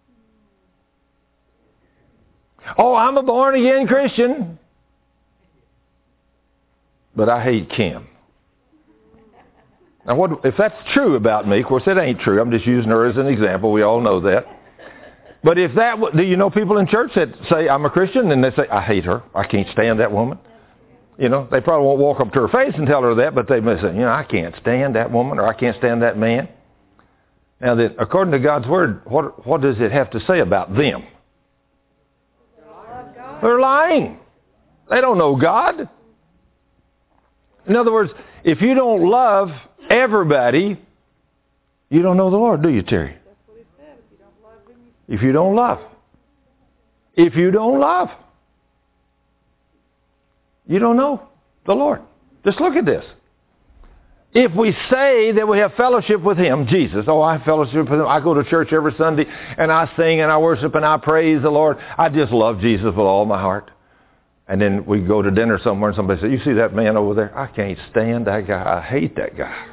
Oh, I'm a born-again Christian, but I hate Kim. Now, if that's true about me, of course it ain't true. I'm just using her as an example. We all know that. But if that, do you know people in church that say, I'm a Christian, and they say, I hate her. I can't stand that woman. You know, they probably won't walk up to her face and tell her that, but they may say, you know, I can't stand that woman, or I can't stand that man. Now, then, according to God's Word, what does it have to say about them? They're lying. They don't know God. In other words, if you don't love everybody, you don't know the Lord, do you, Terry? That's what he said. If you don't love him, If you don't love. If you don't love. You don't know the Lord. Just look at this. If we say that we have fellowship with Him, Jesus, oh, I have fellowship with Him. I go to church every Sunday and I sing and I worship and I praise the Lord. I just love Jesus with all my heart. And then we go to dinner somewhere and somebody says, you see that man over there? I can't stand that guy. I hate that guy.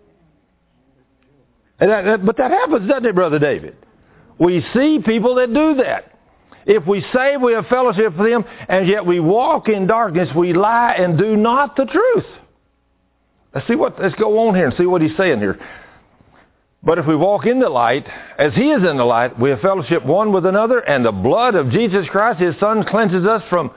And but that happens, doesn't it, Brother David? We see people that do that. If we say we have fellowship with Him and yet we walk in darkness, we lie and do not the truth. Let's go on here and see what he's saying here. But if we walk in the light, as He is in the light, we have fellowship one with another, and the blood of Jesus Christ, His Son, cleanses us from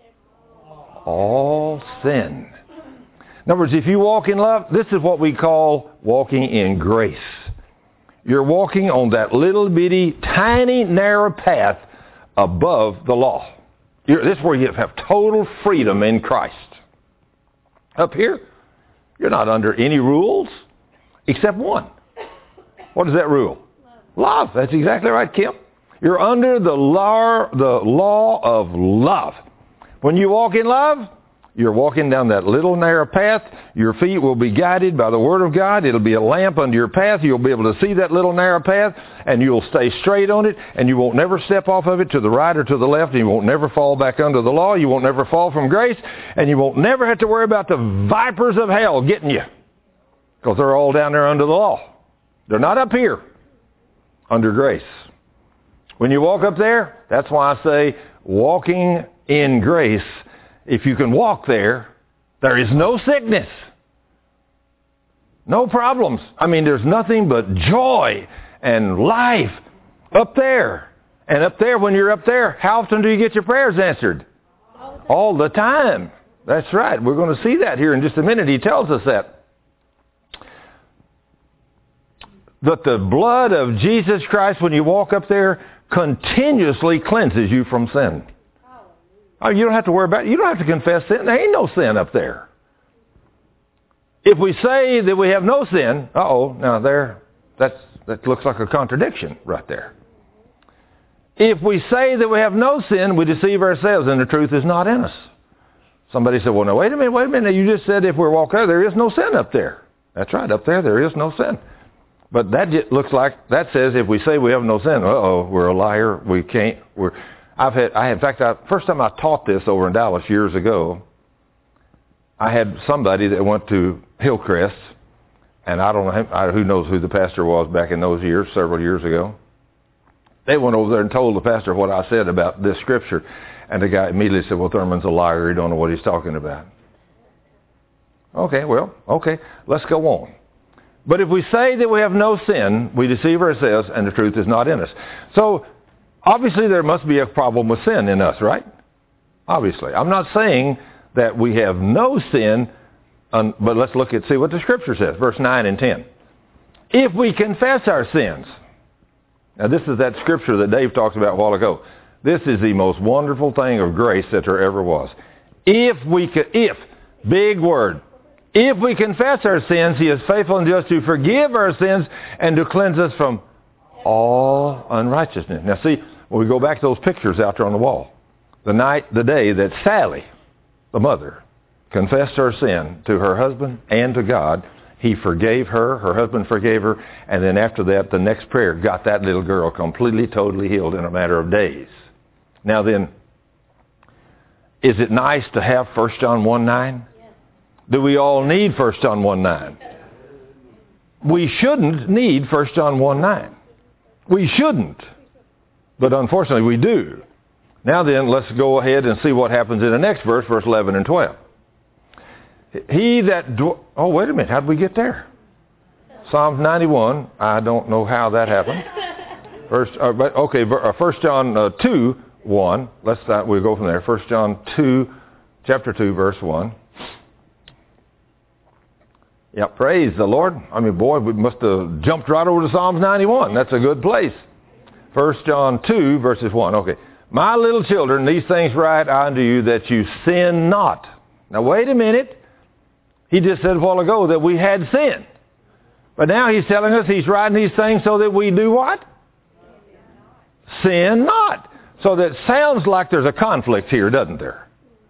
all sin. In other words, if you walk in love, this is what we call walking in grace. You're walking on that little bitty, tiny, narrow path above the law. This is where you have total freedom in Christ. Up here, you're not under any rules except one. What is that rule? Love. That's exactly right, Kim. You're under the law of love. When you walk in love, you're walking down that little narrow path. Your feet will be guided by the Word of God. It'll be a lamp under your path. You'll be able to see that little narrow path, and you'll stay straight on it, and you won't never step off of it to the right or to the left, and you won't never fall back under the law. You won't never fall from grace, and you won't never have to worry about the vipers of hell getting you, because they're all down there under the law. They're not up here under grace. When you walk up there, that's why I say walking in grace. If you can walk there, there is no sickness, no problems. I mean, there's nothing but joy and life up there. And up there, when you're up there, how often do you get your prayers answered? All the time. That's right. We're going to see that here in just a minute. He tells us that. That the blood of Jesus Christ, when you walk up there, continuously cleanses you from sin. Oh, you don't have to worry about it. You don't have to confess sin. There ain't no sin up there. If we say that we have no sin, now that looks like a contradiction right there. If we say that we have no sin, we deceive ourselves and the truth is not in us. Somebody said, well, no, wait a minute. You just said if we're walking up there is no sin up there. That's right. Up there is no sin. But that just looks like, that says if we say we have no sin, we're a liar. We can't, first time I taught this over in Dallas years ago, I had somebody that went to Hillcrest, and I don't know, who knows who the pastor was back in those years, several years ago. They went over there and told the pastor what I said about this scripture, and the guy immediately said, well, Thurman's a liar. He don't know what he's talking about. Okay, let's go on. But if we say that we have no sin, we deceive ourselves, and the truth is not in us. So, obviously, there must be a problem with sin in us, right? Obviously. I'm not saying that we have no sin, but let's see what the Scripture says, verse 9 and 10. If we confess our sins. Now, this is that Scripture that Dave talked about a while ago. This is the most wonderful thing of grace that there ever was. Big word. If we confess our sins, He is faithful and just to forgive our sins and to cleanse us from all unrighteousness. Now see, when we go back to those pictures out there on the wall, the day that Sally, the mother, confessed her sin to her husband and to God, He forgave her husband forgave her, and then after that, the next prayer got that little girl completely, totally healed in a matter of days. Now then, is it nice to have 1 John 1:9? Do we all need 1 John 1:9? We shouldn't need 1 John 1:9. We shouldn't. But unfortunately we do. Now then, let's go ahead and see what happens in the next verse, verse 11 and 12. He that... Oh, wait a minute. How did we get there? Psalms 91. I don't know how that happened. 1 John 2, 1. We'll go from there. 1 John 2, chapter 2, verse 1. Yeah, praise the Lord. I mean, boy, we must have jumped right over to Psalms 91. That's a good place. 1 John 2, verses 1. Okay. My little children, these things write I unto you that you sin not. Now, wait a minute. He just said a while ago that we had sin. But now he's telling us he's writing these things so that we do what? Sin not. So that sounds like there's a conflict here, doesn't there?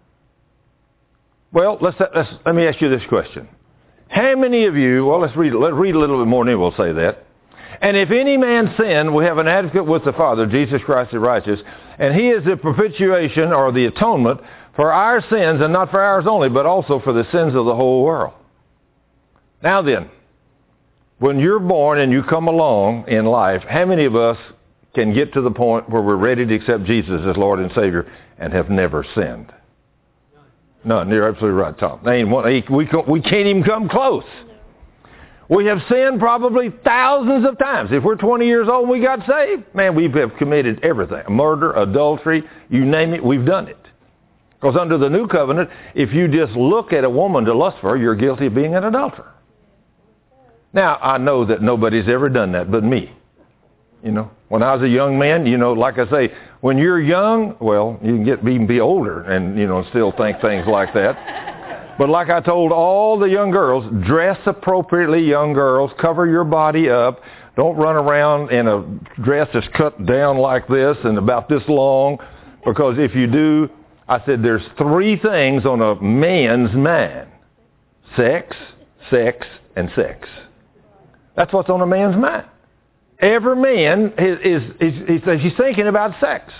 Well, let me ask you this question. How many of you, well, let's read a little bit more and then we'll say that. And if any man sin, we have an advocate with the Father, Jesus Christ the righteous, and he is the propitiation or the atonement for our sins, and not for ours only, but also for the sins of the whole world. Now then, when you're born and you come along in life, how many of us can get to the point where we're ready to accept Jesus as Lord and Savior and have never sinned? None. You're absolutely right, Tom. We can't even come close. We have sinned probably thousands of times. If we're 20 years old and we got saved, man, we have committed everything. Murder, adultery, you name it, we've done it. Because under the new covenant, if you just look at a woman to lust for her, you're guilty of being an adulterer. Now, I know that nobody's ever done that but me. You know, when I was a young man, you know, like I say, when you're young, well, you can even be older and, you know, still think things like that. But like I told all the young girls, dress appropriately, young girls. Cover your body up. Don't run around in a dress that's cut down like this and about this long. Because if you do, I said there's 3 things on a man's mind. Sex, sex, and sex. That's what's on a man's mind. Every man he's thinking about sex.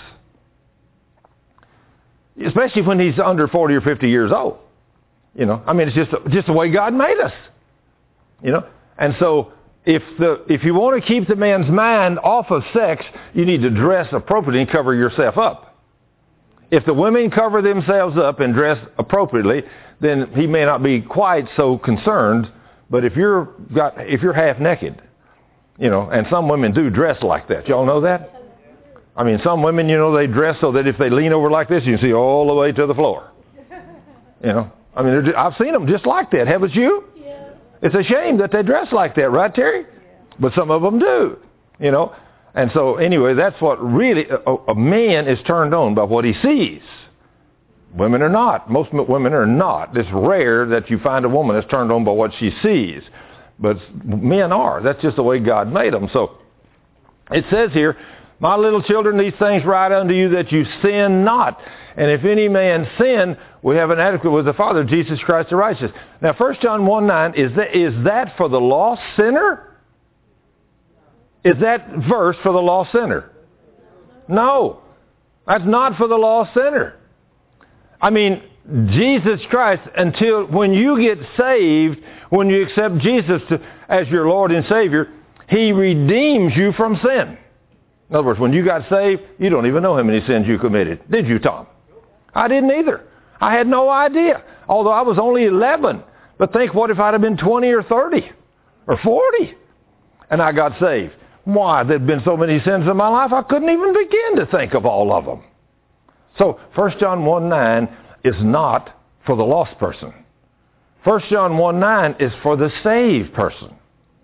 Especially when he's under 40 or 50 years old. You know, I mean, it's just the way God made us. You know, and so if you want to keep the man's mind off of sex, you need to dress appropriately and cover yourself up. If the women cover themselves up and dress appropriately, then he may not be quite so concerned. But if you're half naked, you know, and some women do dress like that. Y'all know that? I mean, some women, you know, they dress so that if they lean over like this, you can see all the way to the floor. You know, I mean, I've seen them just like that. Haven't you? Yeah. It's a shame that they dress like that, right, Terry? Yeah. But some of them do, you know. And so, anyway, that's what really, a man is turned on by what he sees. Women are not. Most women are not. It's rare that you find a woman that's turned on by what she sees. But men are. That's just the way God made them. So it says here, my little children, these things write unto you that you sin not. And if any man sin, we have an advocate with the Father, Jesus Christ the righteous. Now 1 John 1:9, is that for the lost sinner? Is that verse for the lost sinner? No. That's not for the lost sinner. I mean, Jesus Christ, until when you get saved, when you accept Jesus as your Lord and Savior, He redeems you from sin. In other words, when you got saved, you don't even know how many sins you committed. Did you, Tom? I didn't either. I had no idea, although I was only 11. But think, what if I'd have been 20 or 30 or 40 and I got saved? Why, there'd been so many sins in my life, I couldn't even begin to think of all of them. So 1 John 1:9 is not for the lost person. 1 John 1:9 is for the saved person.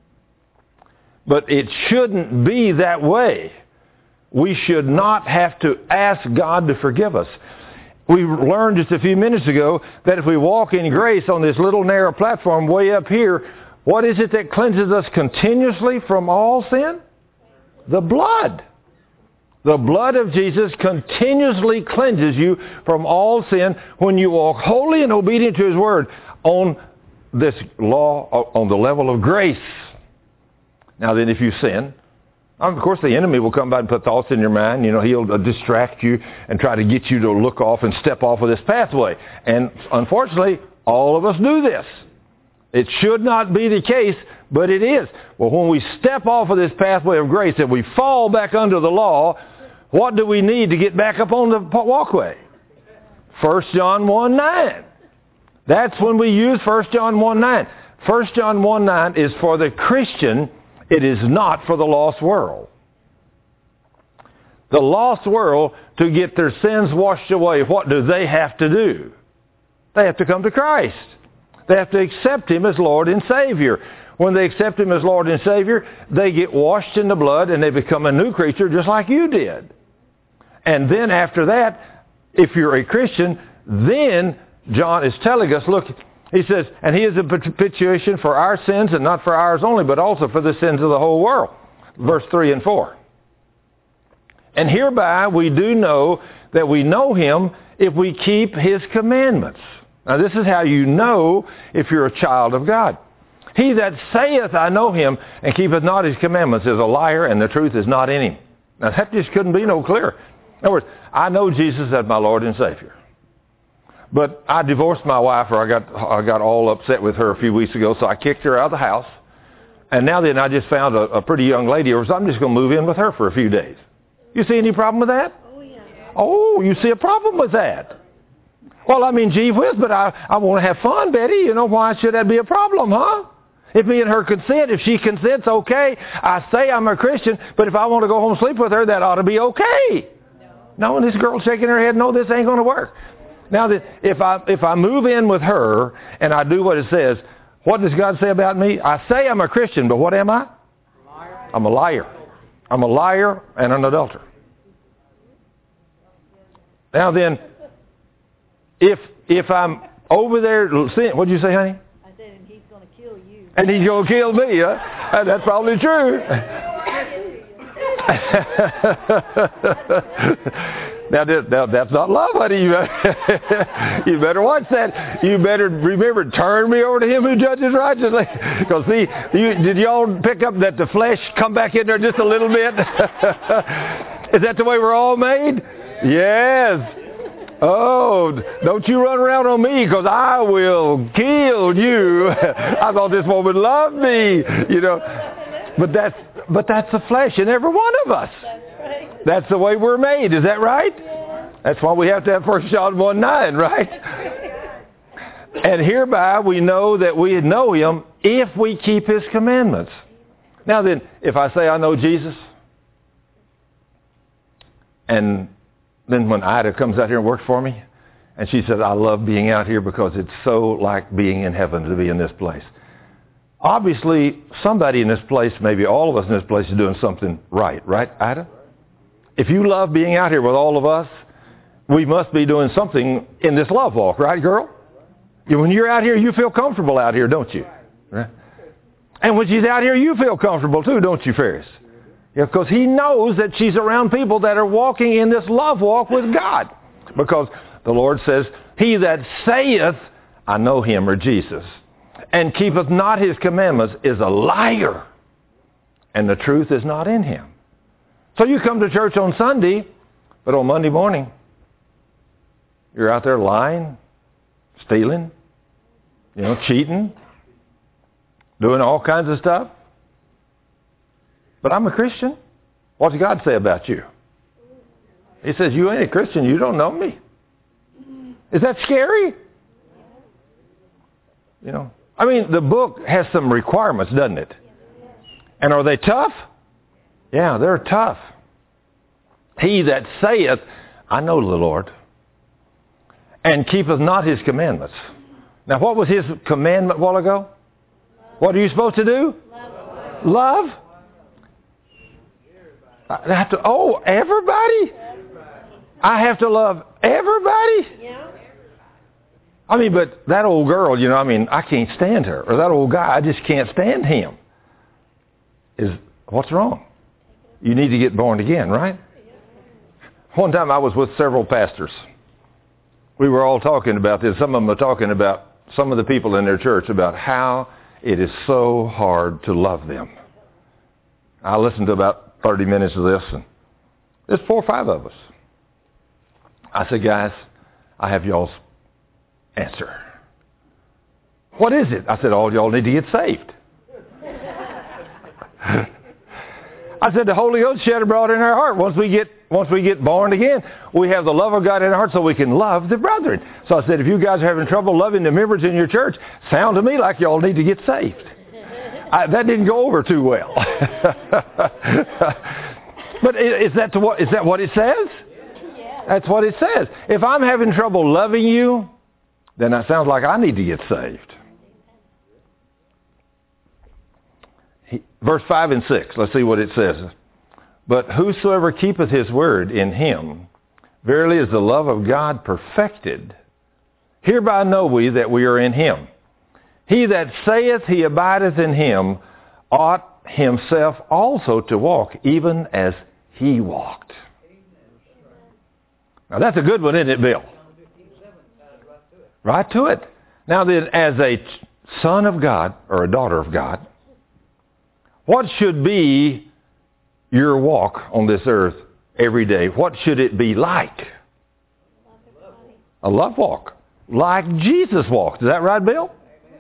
But it shouldn't be that way. We should not have to ask God to forgive us. We learned just a few minutes ago that if we walk in grace on this little narrow platform way up here, what is it that cleanses us continuously from all sin? The blood. The blood of Jesus continuously cleanses you from all sin when you walk holy and obedient to His Word on this law, on the level of grace. Now then, if you sin, of course the enemy will come by and put thoughts in your mind. You know, he'll distract you and try to get you to look off and step off of this pathway. And unfortunately, all of us do this. It should not be the case, but it is. Well, when we step off of this pathway of grace and we fall back under the law, what do we need to get back up on the walkway? 1 John 1:9. That's when we use 1 John 1:9. 1 John 1:9 is for the Christian. It is not for the lost world. The lost world, to get their sins washed away, what do they have to do? They have to come to Christ. They have to accept Him as Lord and Savior. When they accept Him as Lord and Savior, they get washed in the blood and they become a new creature just like you did. And then after that, if you're a Christian, then John is telling us, look, he says, and He is a propitiation for our sins, and not for ours only, but also for the sins of the whole world. Verse 3 and 4. And hereby we do know that we know Him if we keep His commandments. Now this is how you know if you're a child of God. He that saith, I know Him, and keepeth not His commandments is a liar, and the truth is not in him. Now that just couldn't be no clearer. In other words, I know Jesus as my Lord and Savior. But I divorced my wife, or I got all upset with her a few weeks ago, so I kicked her out of the house. And now then I just found a pretty young lady, so I'm just going to move in with her for a few days. You see any problem with that? Oh, yeah. Oh, you see a problem with that? Well, I mean, gee whiz, but I want to have fun, Betty. You know, why should that be a problem, huh? If me and her consent, if she consents, okay. I say I'm a Christian, but if I want to go home and sleep with her, that ought to be okay. No, and this girl's shaking her head, no, this ain't going to work. Now, if I move in with her and I do what it says, what does God say about me? I say I'm a Christian, but what am I? Liar. I'm a liar. I'm a liar and an adulterer. Now then, if I'm over there sin, what'd you say, honey? I said, and He's going to kill you. And He's going to kill me, huh? That's probably true. Now that's not love, honey. You better watch that. You better remember, turn me over to Him who judges righteously. Because see, did y'all pick up that the flesh come back in there just a little bit? Is that the way we're all made? Yes. Oh, don't you run around on me, because I will kill you. I thought this woman loved me, you know. But that's the flesh in every one of us. That's the way we're made. Is that right? That's why we have to have 1 John 1:9, right? And hereby we know that we know Him if we keep His commandments. Now then, if I say I know Jesus, and then when Ida comes out here and works for me, and she says, I love being out here because it's so like being in heaven to be in this place. Obviously, somebody in this place, maybe all of us in this place, is doing something right. Right, Ida? If you love being out here with all of us, we must be doing something in this love walk. Right, girl? When you're out here, you feel comfortable out here, don't you? Right? And when she's out here, you feel comfortable too, don't you, Ferris? Yeah, because he knows that she's around people that are walking in this love walk with God. Because the Lord says, He that saith, I know Him, or Jesus, and keepeth not His commandments is a liar, and the truth is not in him. So you come to church on Sunday, but on Monday morning, you're out there lying, stealing, cheating, doing all kinds of stuff. But I'm a Christian. What does God say about you? He says, you ain't a Christian, you don't know me. Is that scary? I mean, the book has some requirements, doesn't it? And are they tough? Yeah, they're tough. He that saith, I know the Lord, and keepeth not His commandments. Now, what was His commandment a while ago? What are you supposed to do? Love? I have to, everybody? I have to love everybody? I mean, but that old girl, I can't stand her. Or that old guy, I just can't stand him. What's wrong? You need to get born again, right? One time I was with several pastors. We were all talking about this. Some of them were talking about some of the people in their church about how it is so hard to love them. I listened to about 30 minutes of this, and there's 4 or 5 of us. I said, guys, I have y'all's answer. What is it? I said, all y'all need to get saved. I said, the Holy Ghost shed abroad in our heart. Once we get get born again, we have the love of God in our heart so we can love the brethren. So I said, if you guys are having trouble loving the members in your church, sound to me like y'all need to get saved. That didn't go over too well. But is that what it says? That's what it says. If I'm having trouble loving you, then that sounds like I need to get saved. Verse 5 and 6, let's see what it says. But whosoever keepeth his word, in him verily is the love of God perfected. Hereby know we that we are in him. He that saith he abideth in him ought himself also to walk, even as he walked. Now that's a good one, isn't it, Bill? Right to it. Now then, as a son of God or a daughter of God, what should be your walk on this earth every day? What should it be like? A love walk. Like Jesus walked. Is that right, Bill?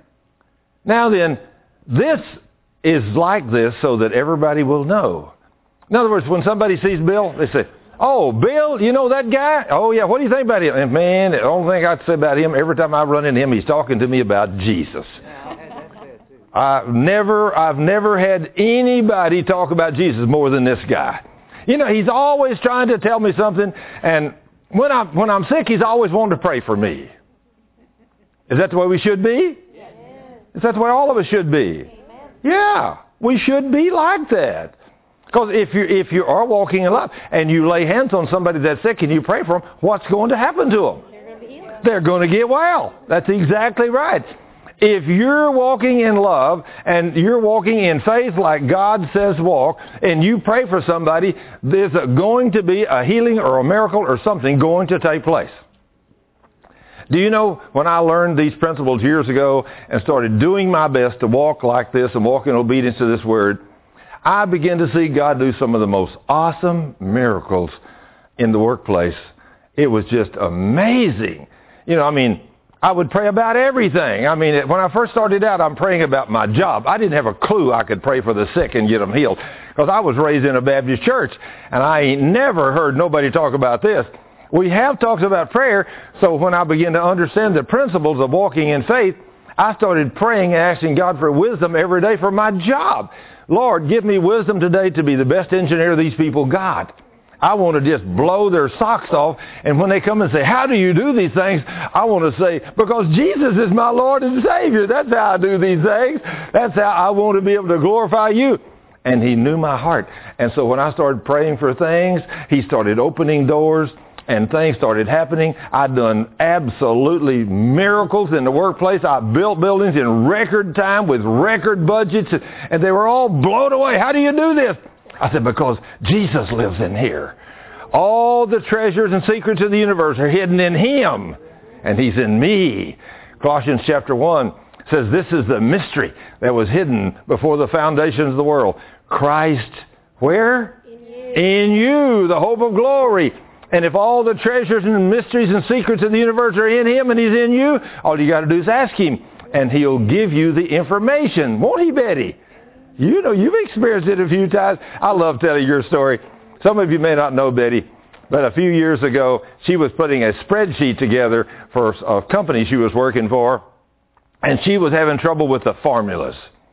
Now then, this is like this so that everybody will know. In other words, when somebody sees Bill, they say, oh, Bill, you know that guy? Oh, yeah, what do you think about him? And man, the only thing I'd say about him, every time I run into him, he's talking to me about Jesus. I've never had anybody talk about Jesus more than this guy. You know, he's always trying to tell me something, and when I'm sick, he's always wanting to pray for me. Is that the way we should be? Yes. Is that the way all of us should be? Amen. Yeah, we should be like that. Because if you are walking in love and you lay hands on somebody that's sick and you pray for them, what's going to happen to them? They're going to get well. That's exactly right. If you're walking in love and you're walking in faith like God says walk, and you pray for somebody, there's going to be a healing or a miracle or something going to take place. Do you know, when I learned these principles years ago and started doing my best to walk like this and walk in obedience to this word, I began to see God do some of the most awesome miracles in the workplace. It was just amazing. You know, I mean, I would pray about everything. I mean, when I first started out, I'm praying about my job. I didn't have a clue I could pray for the sick and get them healed, because I was raised in a Baptist church, and I ain't never heard nobody talk about this. We have talked about prayer, so when I began to understand the principles of walking in faith, I started praying and asking God for wisdom every day for my job. Lord, give me wisdom today to be the best engineer these people got. I want to just blow their socks off, and when they come and say, how do you do these things? I want to say, because Jesus is my Lord and Savior. That's how I do these things. That's how I want to be able to glorify you. And he knew my heart. And so when I started praying for things, he started opening doors, and things started happening. I'd done absolutely miracles in the workplace. I built buildings in record time with record budgets, and they were all blown away. How do you do this? I said, because Jesus lives in here. All the treasures and secrets of the universe are hidden in him, and he's in me. Colossians chapter 1 says this is the mystery that was hidden before the foundations of the world. Christ, where? In you, the hope of glory. And if all the treasures and mysteries and secrets of the universe are in him and he's in you, all you got to do is ask him, and he'll give you the information. Won't he, Betty? You know, you've experienced it a few times. I love telling your story. Some of you may not know Betty, but a few years ago, she was putting a spreadsheet together for a company she was working for, and she was having trouble with the formulas.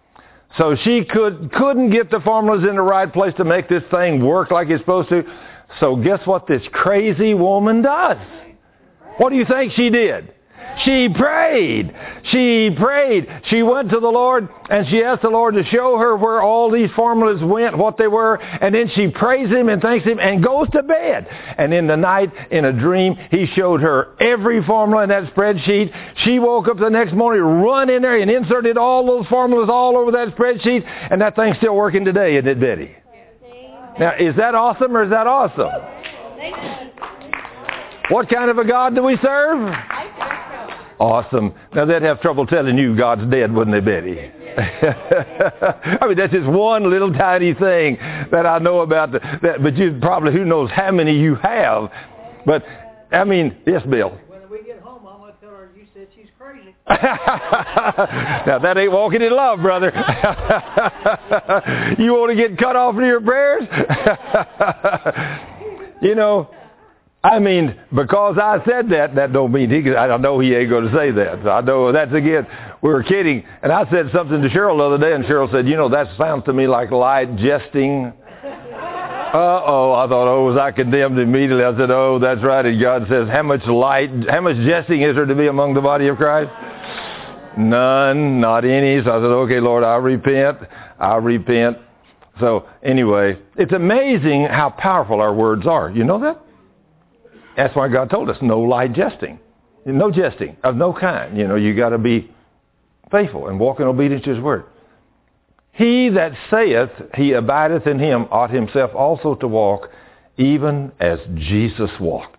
So she couldn't get the formulas in the right place to make this thing work like it's supposed to. So guess what this crazy woman does? What do you think she did? She prayed. She prayed. She went to the Lord and she asked the Lord to show her where all these formulas went, what they were, and then she praised him and thanks him and goes to bed. And in the night, in a dream, he showed her every formula in that spreadsheet. She woke up the next morning, run in there and inserted all those formulas all over that spreadsheet, and that thing's still working today, isn't it, Betty? Now, is that awesome or is that awesome? What kind of a God do we serve? Awesome. Now, they'd have trouble telling you God's dead, wouldn't they, Betty? I mean, that's just one little tiny thing that I know about. That, but you probably, who knows how many you have. But, I mean, yes, Bill. When we get home, I'm going to tell her you said she's crazy. Now, that ain't walking in love, brother. You want to get cut off in your prayers? You know, I mean, because I said that don't mean I know he ain't going to say that. So I know that's, again, we were kidding. And I said something to Cheryl the other day, and Cheryl said, you know, that sounds to me like light jesting. I thought, was I condemned immediately? I said, that's right. And God says, how much jesting is there to be among the body of Christ? None, not any. So I said, okay, Lord, I repent. So anyway, it's amazing how powerful our words are. You know that? That's why God told us, no light jesting. No jesting of no kind. You know, you got to be faithful and walk in obedience to his word. He that saith he abideth in him ought himself also to walk, even as Jesus walked.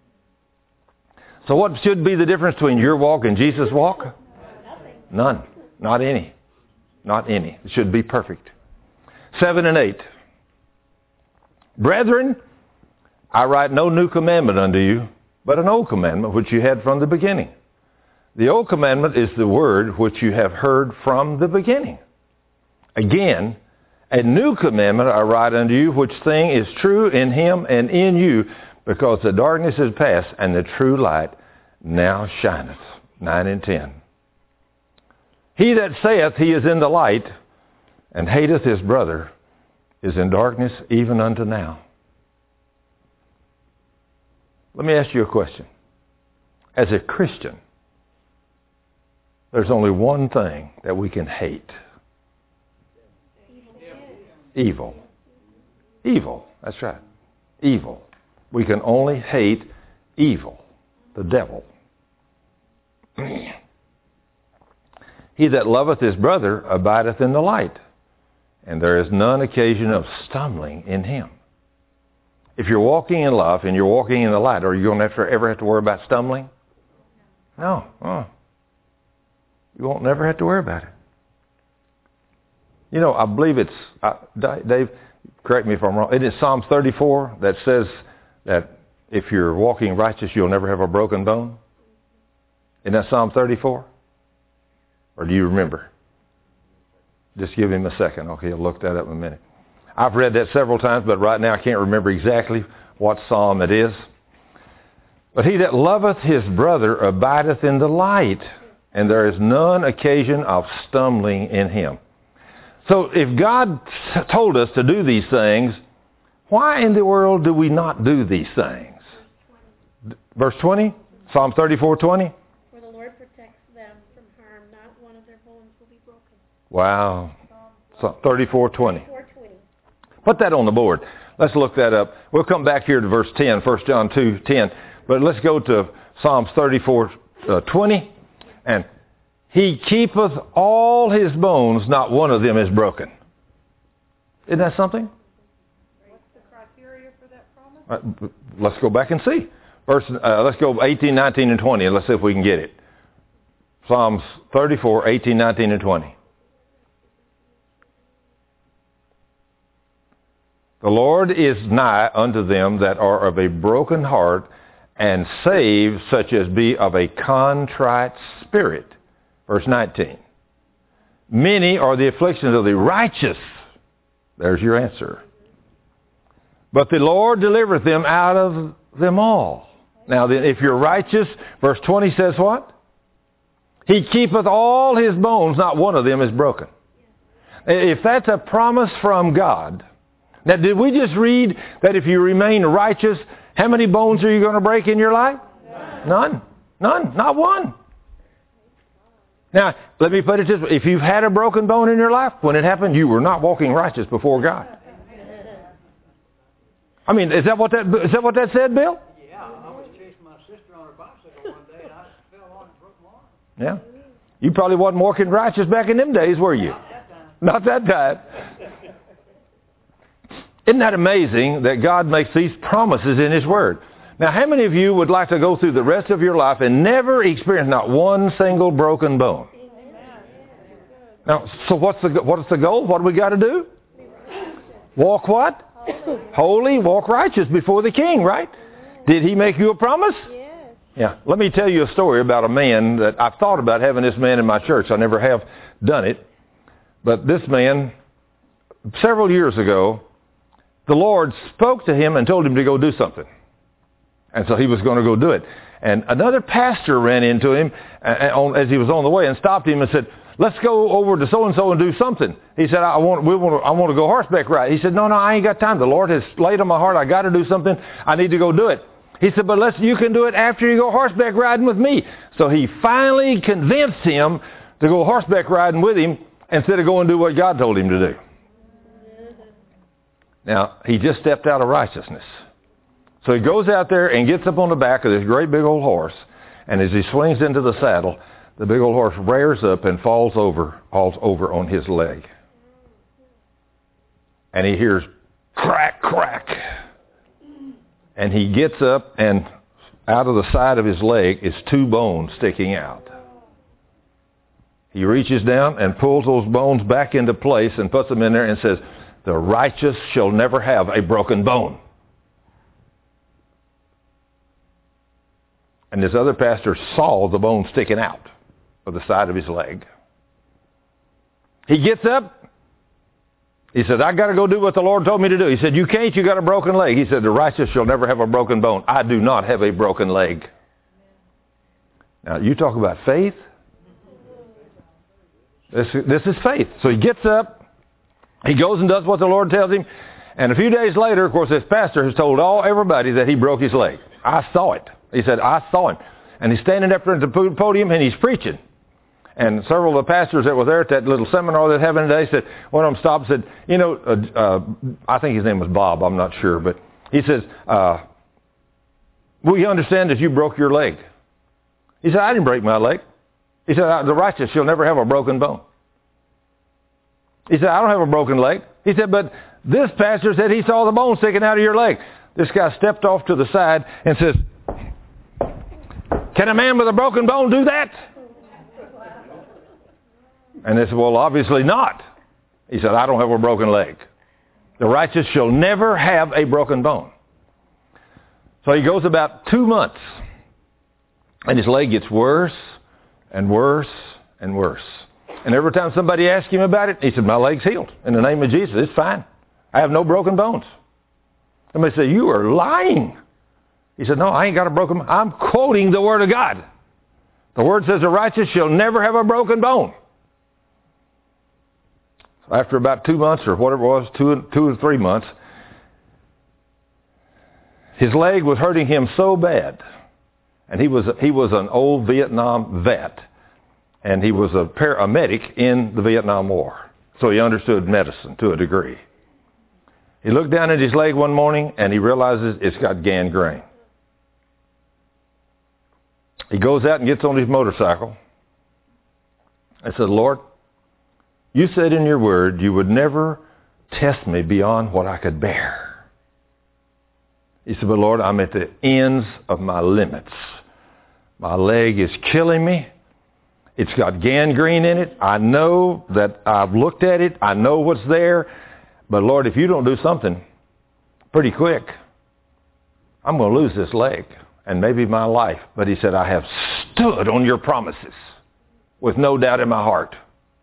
So what should be the difference between your walk and Jesus' walk? None. Not any. Not any. It should be perfect. 7 and 8. Brethren, I write no new commandment unto you, but an old commandment which you had from the beginning. The old commandment is the word which you have heard from the beginning. Again, a new commandment I write unto you, which thing is true in him and in you, because the darkness is past, and the true light now shineth. 9 and 10. He that saith he is in the light, and hateth his brother, is in darkness even unto now. Let me ask you a question. As a Christian, there's only one thing that we can hate. Evil. Evil. That's right. Evil. We can only hate evil. The devil. He that loveth his brother abideth in the light, and there is none occasion of stumbling in him. If you're walking in love and you're walking in the light, are you going to ever have to worry about stumbling? No. You won't never have to worry about it. You know, I believe it's, Dave, correct me if I'm wrong, it is Psalms 34 that says that if you're walking righteous, you'll never have a broken bone? Isn't that Psalm 34? Or do you remember? Just give him a second. Okay, I'll look that up in a minute. I've read that several times, but right now I can't remember exactly what psalm it is. But he that loveth his brother abideth in the light, and there is none occasion of stumbling in him. So if God told us to do these things, why in the world do we not do these things? Verse 20, Psalm 34:20. For the Lord protects them from harm, not one of their bones will be broken. Wow. 34:20. Put that on the board. Let's look that up. We'll come back here to verse 10, 1 John 2:10. But let's go to Psalms 34:20. And he keepeth all his bones, not one of them is broken. Isn't that something? What's the criteria for that promise? Let's go back and see. Let's go 18, 19, and 20, and let's see if we can get it. Psalms 34, 18, 19, and 20. The Lord is nigh unto them that are of a broken heart, and save such as be of a contrite spirit. Verse 19. Many are the afflictions of the righteous. There's your answer. But the Lord delivereth them out of them all. Now then, if you're righteous, verse 20 says what? He keepeth all his bones, not one of them is broken. If that's a promise from God. Now, did we just read that if you remain righteous, how many bones are you going to break in your life? None. Not one. Now, let me put it this way. If you've had a broken bone in your life, when it happened, you were not walking righteous before God. I mean, is that what that said, Bill? Yeah, I was chasing my sister on her bicycle one day, and I fell on and broke my arm. Yeah. You probably wasn't walking righteous back in them days, were you? Not that time. Isn't that amazing that God makes these promises in his word? Now, how many of you would like to go through the rest of your life and never experience not one single broken bone? Now, so what's the goal? What do we got to do? Walk what? Holy, walk righteous before the King, right? Did he make you a promise? Yes. Yeah. Let me tell you a story about a man that I've thought about having this man in my church. I never have done it. But this man, several years ago, the Lord spoke to him and told him to go do something. And so he was going to go do it. And another pastor ran into him as he was on the way and stopped him and said, let's go over to so-and-so and do something. He said, I want to go horseback ride. He said, no, I ain't got time. The Lord has laid on my heart. I got to do something. I need to go do it. He said, but you can do it after you go horseback riding with me. So he finally convinced him to go horseback riding with him instead of going and do what God told him to do. Now, he just stepped out of righteousness. So he goes out there and gets up on the back of this great big old horse. And as he swings into the saddle, the big old horse rears up and falls over on his leg. And he hears crack, crack. And he gets up, and out of the side of his leg is 2 bones sticking out. He reaches down and pulls those bones back into place and puts them in there and says, the righteous shall never have a broken bone. And this other pastor saw the bone sticking out of the side of his leg. He gets up. He said, I got to go do what the Lord told me to do. He said, you can't, you got a broken leg. He said, the righteous shall never have a broken bone. I do not have a broken leg. Now, you talk about faith. This is faith. So he gets up. He goes and does what the Lord tells him. And a few days later, of course, this pastor has told everybody that he broke his leg. I saw it. He said, I saw him. And he's standing up at the podium and he's preaching. And several of the pastors that were there at that little seminar they're having today said, one of them stopped and said, I think his name was Bob, I'm not sure, but he says, we understand that you broke your leg. He said, I didn't break my leg. He said, the righteous shall never have a broken bone. He said, I don't have a broken leg. He said, but this pastor said he saw the bone sticking out of your leg. This guy stepped off to the side and says, can a man with a broken bone do that? And they said, well, obviously not. He said, I don't have a broken leg. The righteous shall never have a broken bone. So he goes about 2 months, and his leg gets worse and worse and worse. And every time somebody asked him about it, he said, my leg's healed. In the name of Jesus, it's fine. I have no broken bones. Somebody said, you are lying. He said, no, I ain't got a broken bone. I'm quoting the Word of God. The Word says the righteous shall never have a broken bone. So after about 2 months or whatever it was, 2 or 3 months, his leg was hurting him so bad. And he was an old Vietnam vet. And he was a medic in the Vietnam War. So he understood medicine to a degree. He looked down at his leg one morning and he realizes it's got gangrene. He goes out and gets on his motorcycle and said, Lord, you said in your word you would never test me beyond what I could bear. He said, but Lord, I'm at the ends of my limits. My leg is killing me. It's got gangrene in it. I know that I've looked at it. I know what's there. But Lord, if you don't do something pretty quick, I'm going to lose this leg and maybe my life. But he said, I have stood on your promises with no doubt in my heart.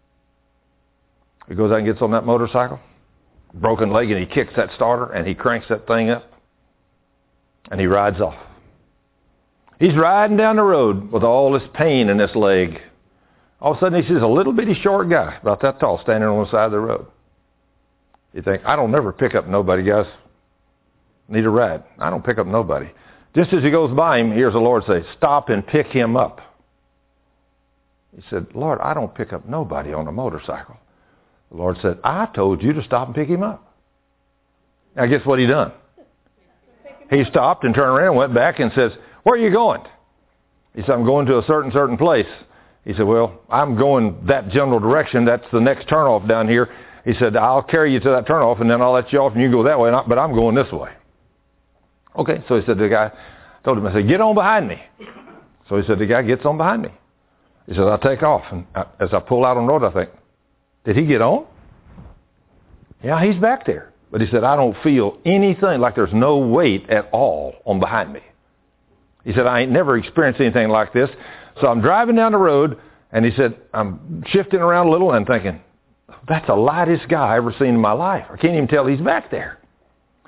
He goes out and gets on that motorcycle, broken leg, and he kicks that starter and he cranks that thing up and he rides off. He's riding down the road with all this pain in this leg. All of a sudden he sees a little bitty short guy, about that tall, standing on the side of the road. You think, I don't never pick up nobody, guys. Need a ride. I don't pick up nobody. Just as he goes by him, he hears the Lord say, stop and pick him up. He said, Lord, I don't pick up nobody on a motorcycle. The Lord said, I told you to stop and pick him up. Now guess what he done? He stopped and turned around and went back and says, where are you going? He said, I'm going to a certain place. He said, well, I'm going that general direction. That's the next turnoff down here. He said, I'll carry you to that turnoff and then I'll let you off and you go that way, but I'm going this way. Okay, so he said, the guy told him, I said, get on behind me. So he said, the guy gets on behind me. He said, I'll take off. And as I pull out on the road, I think, did he get on? Yeah, he's back there. But he said, I don't feel anything, like there's no weight at all on behind me. He said, I ain't never experienced anything like this. So I'm driving down the road, and he said, I'm shifting around a little and thinking, that's the lightest guy I ever seen in my life. I can't even tell he's back there.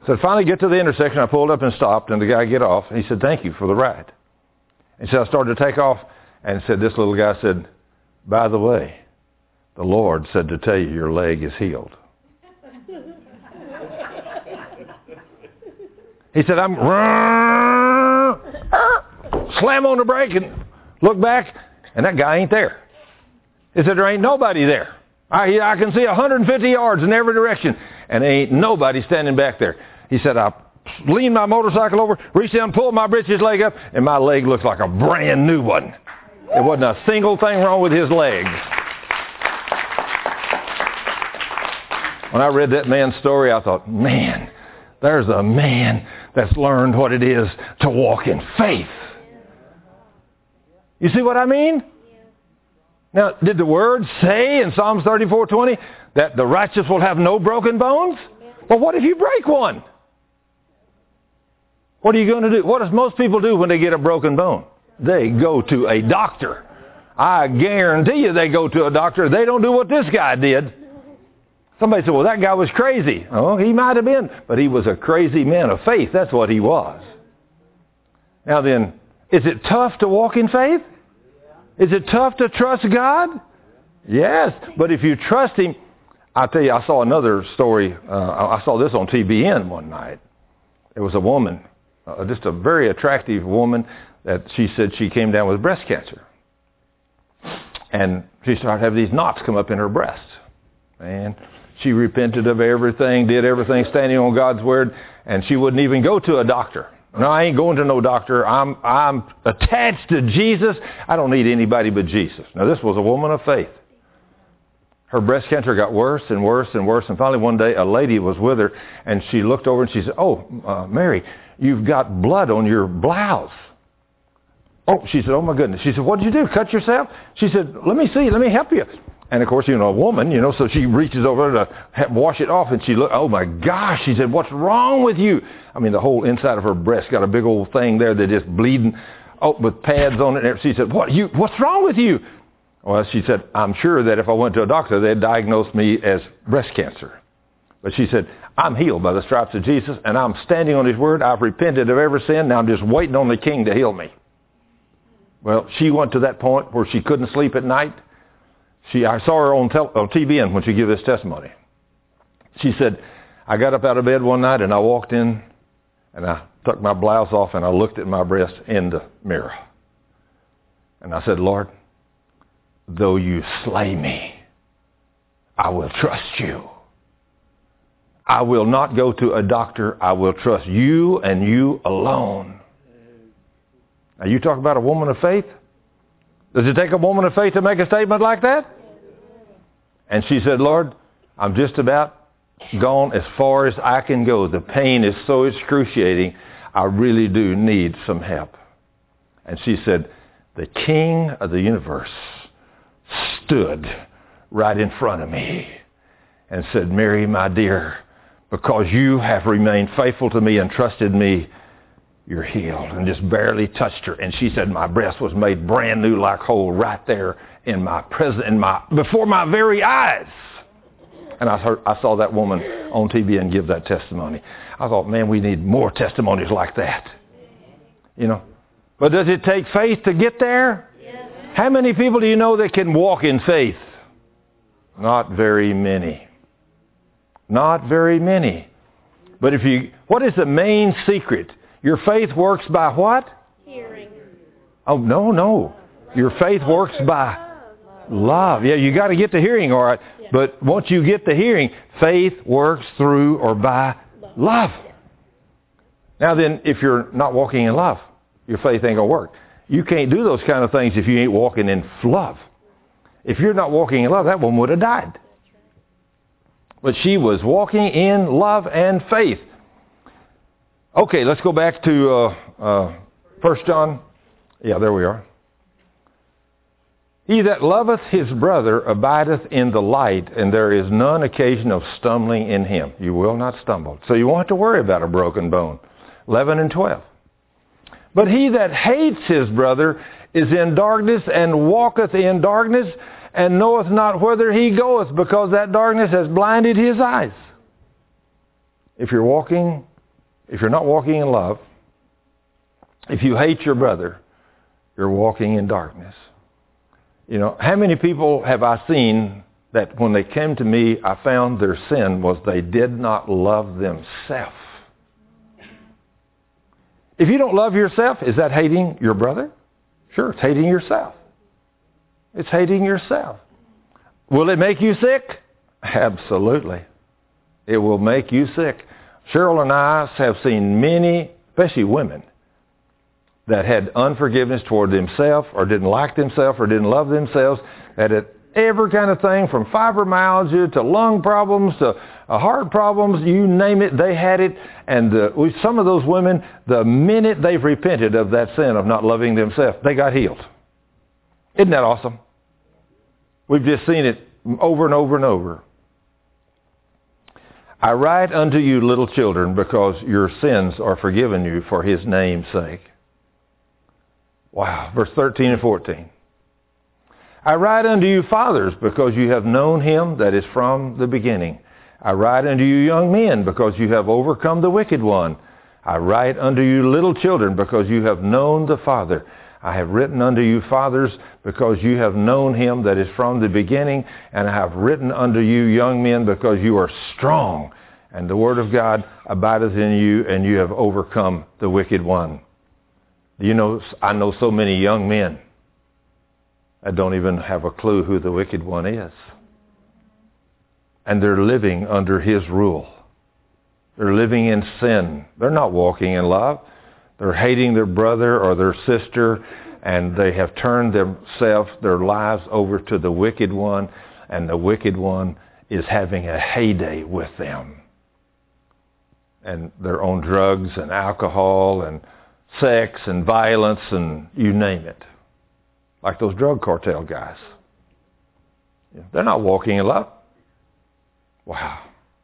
So finally get to the intersection. I pulled up and stopped, and the guy get off. And he said, thank you for the ride. And so I started to take off, and said, this little guy said, by the way, the Lord said to tell you your leg is healed. He said, I'm slam on the brake and look back, and that guy ain't there. He said, there ain't nobody there. I can see 150 yards in every direction, and there ain't nobody standing back there. He said, I leaned my motorcycle over, reached down, pulled my britches leg up, and my leg looks like a brand new one. There wasn't a single thing wrong with his legs. When I read that man's story, I thought, man, there's a man that's learned what it is to walk in faith. You see what I mean? Now, did the word say in Psalms 34:20 that the righteous will have no broken bones? Well, what if you break one? What are you going to do? What does most people do when they get a broken bone? They go to a doctor. I guarantee you they go to a doctor. They don't do what this guy did. Somebody said, well, that guy was crazy. Oh, he might have been, but he was a crazy man of faith. That's what he was. Now then, is it tough to walk in faith? Is it tough to trust God? Yes, but if you trust Him, I'll tell you, I saw another story. I saw this on TBN one night. There was a woman, just a very attractive woman, that she said she came down with breast cancer. And she started having these knots come up in her breast. And she repented of everything, did everything standing on God's Word, and she wouldn't even go to a doctor. No, I ain't going to no doctor. I'm attached to Jesus. I don't need anybody but Jesus. Now, this was a woman of faith. Her breast cancer got worse and worse and worse. And finally, one day, a lady was with her, and she looked over and she said, oh, Mary, you've got blood on your blouse. Oh, she said, oh, my goodness. She said, what did you do? Cut yourself? She said, let me see. Let me help you. And, of course, a woman, so she reaches over to wash it off, and she looked, oh, my gosh. She said, what's wrong with you? I mean, the whole inside of her breast got a big old thing there that is bleeding with pads on it. And she said, what's wrong with you? Well, she said, I'm sure that if I went to a doctor, they'd diagnose me as breast cancer. But she said, I'm healed by the stripes of Jesus, and I'm standing on His Word. I've repented of every sin. Now I'm just waiting on the King to heal me. Well, she went to that point where she couldn't sleep at night. I saw her on TBN when she gave this testimony. She said, I got up out of bed one night and I walked in and I took my blouse off and I looked at my breast in the mirror. And I said, Lord, though you slay me, I will trust you. I will not go to a doctor. I will trust you and you alone. Now, you talk about a woman of faith. Does it take a woman of faith to make a statement like that? And she said, Lord, I'm just about gone as far as I can go. The pain is so excruciating. I really do need some help. And she said, the King of the universe stood right in front of me and said, Mary, my dear, because you have remained faithful to me and trusted me, you're healed. And just barely touched her. And she said, my breast was made brand new like whole right there in before my very eyes. And I saw that woman on TV and give that testimony. I thought, man, we need more testimonies like that. But does it take faith to get there? Yes. How many people do you know that can walk in faith? Not very many. Not very many. But what is the main secret? Your faith works by what? Hearing. Oh, no. Your faith works by love. Yeah, you got to get the hearing, all right. Yeah. But once you get the hearing, faith works through or by love. Yeah. Now then, if you're not walking in love, your faith ain't going to work. You can't do those kind of things if you ain't walking in love. If you're not walking in love, that woman would have died. But she was walking in love and faith. Okay, let's go back to 1 John. Yeah, there we are. He that loveth his brother abideth in the light, and there is none occasion of stumbling in him. You will not stumble. So you won't have to worry about a broken bone. 11 and 12. But he that hates his brother is in darkness and walketh in darkness and knoweth not whither he goeth, because that darkness has blinded his eyes. If you're walking if you're not walking in love, if you hate your brother, you're walking in darkness. You know, how many people have I seen that when they came to me, I found their sin was they did not love themselves. If you don't love yourself, is that hating your brother? Sure, it's hating yourself. It's hating yourself. Will it make you sick? Absolutely. It will make you sick. Cheryl and I have seen many, especially women, that had unforgiveness toward themselves or didn't like themselves or didn't love themselves, that had every kind of thing from fibromyalgia to lung problems to heart problems, you name it, they had it. And some of those women, the minute they've repented of that sin of not loving themselves, they got healed. Isn't that awesome? We've just seen it over and over and over. I write unto you, little children, because your sins are forgiven you for his name's sake. Wow. Verse 13 and 14. I write unto you, fathers, because you have known him that is from the beginning. I write unto you, young men, because you have overcome the wicked one. I write unto you, little children, because you have known the Father. I have written unto you, fathers, because you have known him that is from the beginning. And I have written unto you, young men, because you are strong, and the word of God abideth in you, and you have overcome the wicked one. You know, I know so many young men that don't even have a clue who the wicked one is. And they're living under his rule. They're living in sin. They're not walking in love. They're hating their brother or their sister, and they have turned themselves, their lives over to the wicked one, and the wicked one is having a heyday with them. And they're on drugs and alcohol and sex and violence and you name it. Like those drug cartel guys. They're not walking in love. Wow.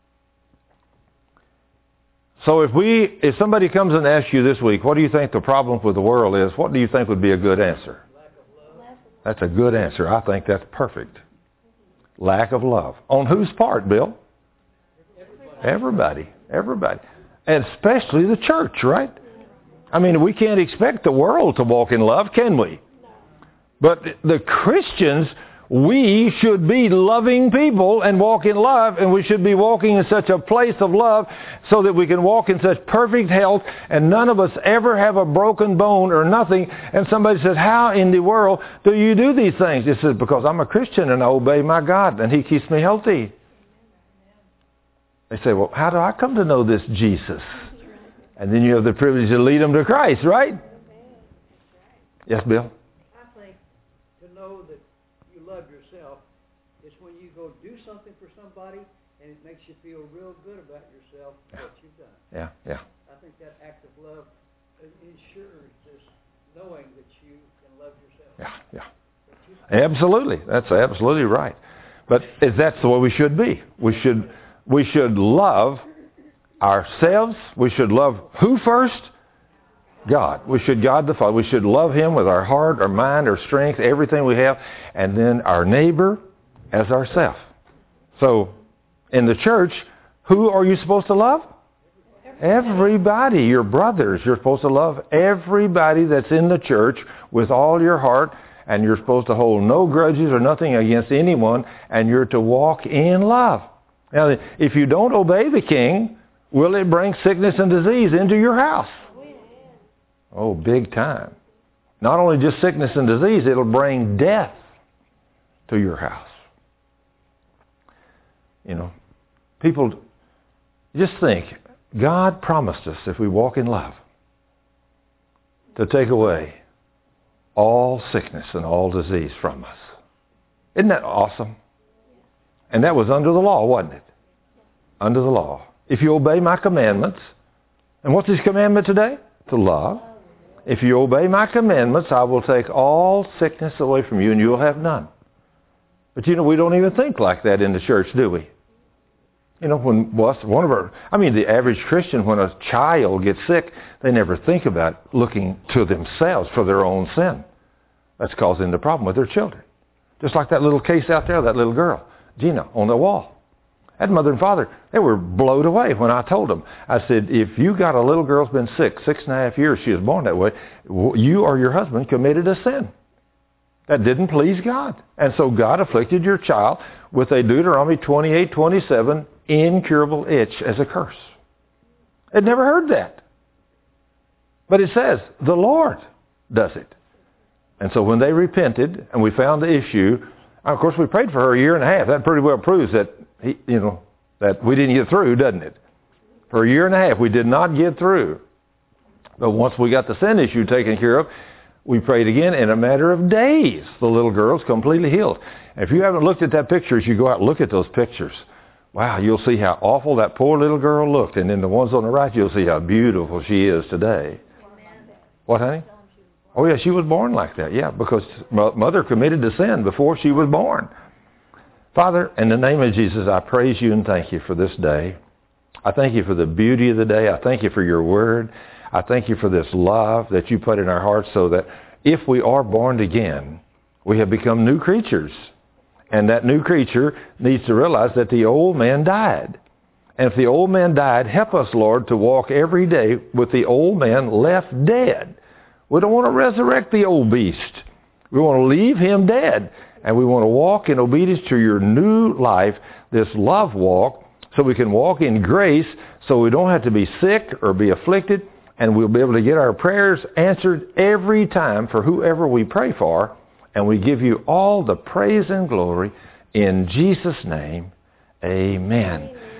So if somebody comes and asks you this week, what do you think the problem with the world is? What do you think would be a good answer? That's a good answer. I think that's perfect. Lack of love. On whose part, Bill? Everybody. Everybody. And especially the church, right? I mean, we can't expect the world to walk in love, can we? But the Christians, we should be loving people and walk in love, and we should be walking in such a place of love so that we can walk in such perfect health, and none of us ever have a broken bone or nothing. And somebody says, how in the world do you do these things? It says, because I'm a Christian and I obey my God and he keeps me healthy. They say, well, how do I come to know this Jesus? And then you have the privilege to lead them to Christ, right? Yes, Bill? To know that you love yourself is when you go do something for somebody and it makes you feel real good about yourself and what you've done. Yeah. I think that act of love ensures this knowing that you can love yourself. Yeah. Absolutely. That's absolutely right. But that's the way we should be. We should love ourselves. We should love who first? God. We should God the Father. We should love him with our heart, our mind, our strength, everything we have, and then our neighbor as ourself. So in the church, who are you supposed to love? Everybody. Your brothers. You're supposed to love everybody that's in the church with all your heart, and you're supposed to hold no grudges or nothing against anyone, and you're to walk in love. Now, if you don't obey the king, will it bring sickness and disease into your house? Oh, big time. Not only just sickness and disease, it'll bring death to your house. You know, people, just think, God promised us, if we walk in love, to take away all sickness and all disease from us. Isn't that awesome? And that was under the law, wasn't it? Under the law. If you obey my commandments, and what's his commandment today? To love. If you obey my commandments, I will take all sickness away from you and you'll have none. But you know, we don't even think like that in the church, do we? You know, the average Christian, when a child gets sick, they never think about looking to themselves for their own sin. That's causing the problem with their children. Just like that little case out there, that little girl, Gina, on the wall. That mother and father, they were blown away when I told them. I said, if you got a little girl who's been sick 6.5 years, she was born that way, you or your husband committed a sin. That didn't please God. And so God afflicted your child with a Deuteronomy 28:27 incurable itch as a curse. I'd never heard that. But it says, the Lord does it. And so when they repented and we found the issue, of course we prayed for her a year and a half. That pretty well proves that, that we didn't get through, doesn't it? For a year and a half we did not get through. But once we got the sin issue taken care of, we prayed again. In a matter of days, the little girl's completely healed. If you haven't looked at that picture, as you go out and look at those pictures, wow, you'll see how awful that poor little girl looked. And then the ones on the right, you'll see how beautiful she is today. What, honey? Oh, yeah, she was born like that. Yeah, because mother committed to sin before she was born. Father, in the name of Jesus, I praise you and thank you for this day. I thank you for the beauty of the day. I thank you for your word. I thank you for this love that you put in our hearts so that if we are born again, we have become new creatures. And that new creature needs to realize that the old man died. And if the old man died, help us, Lord, to walk every day with the old man left dead. We don't want to resurrect the old beast. We want to leave him dead. And we want to walk in obedience to your new life, this love walk, so we can walk in grace so we don't have to be sick or be afflicted, and we'll be able to get our prayers answered every time for whoever we pray for. And we give you all the praise and glory in Jesus' name. Amen.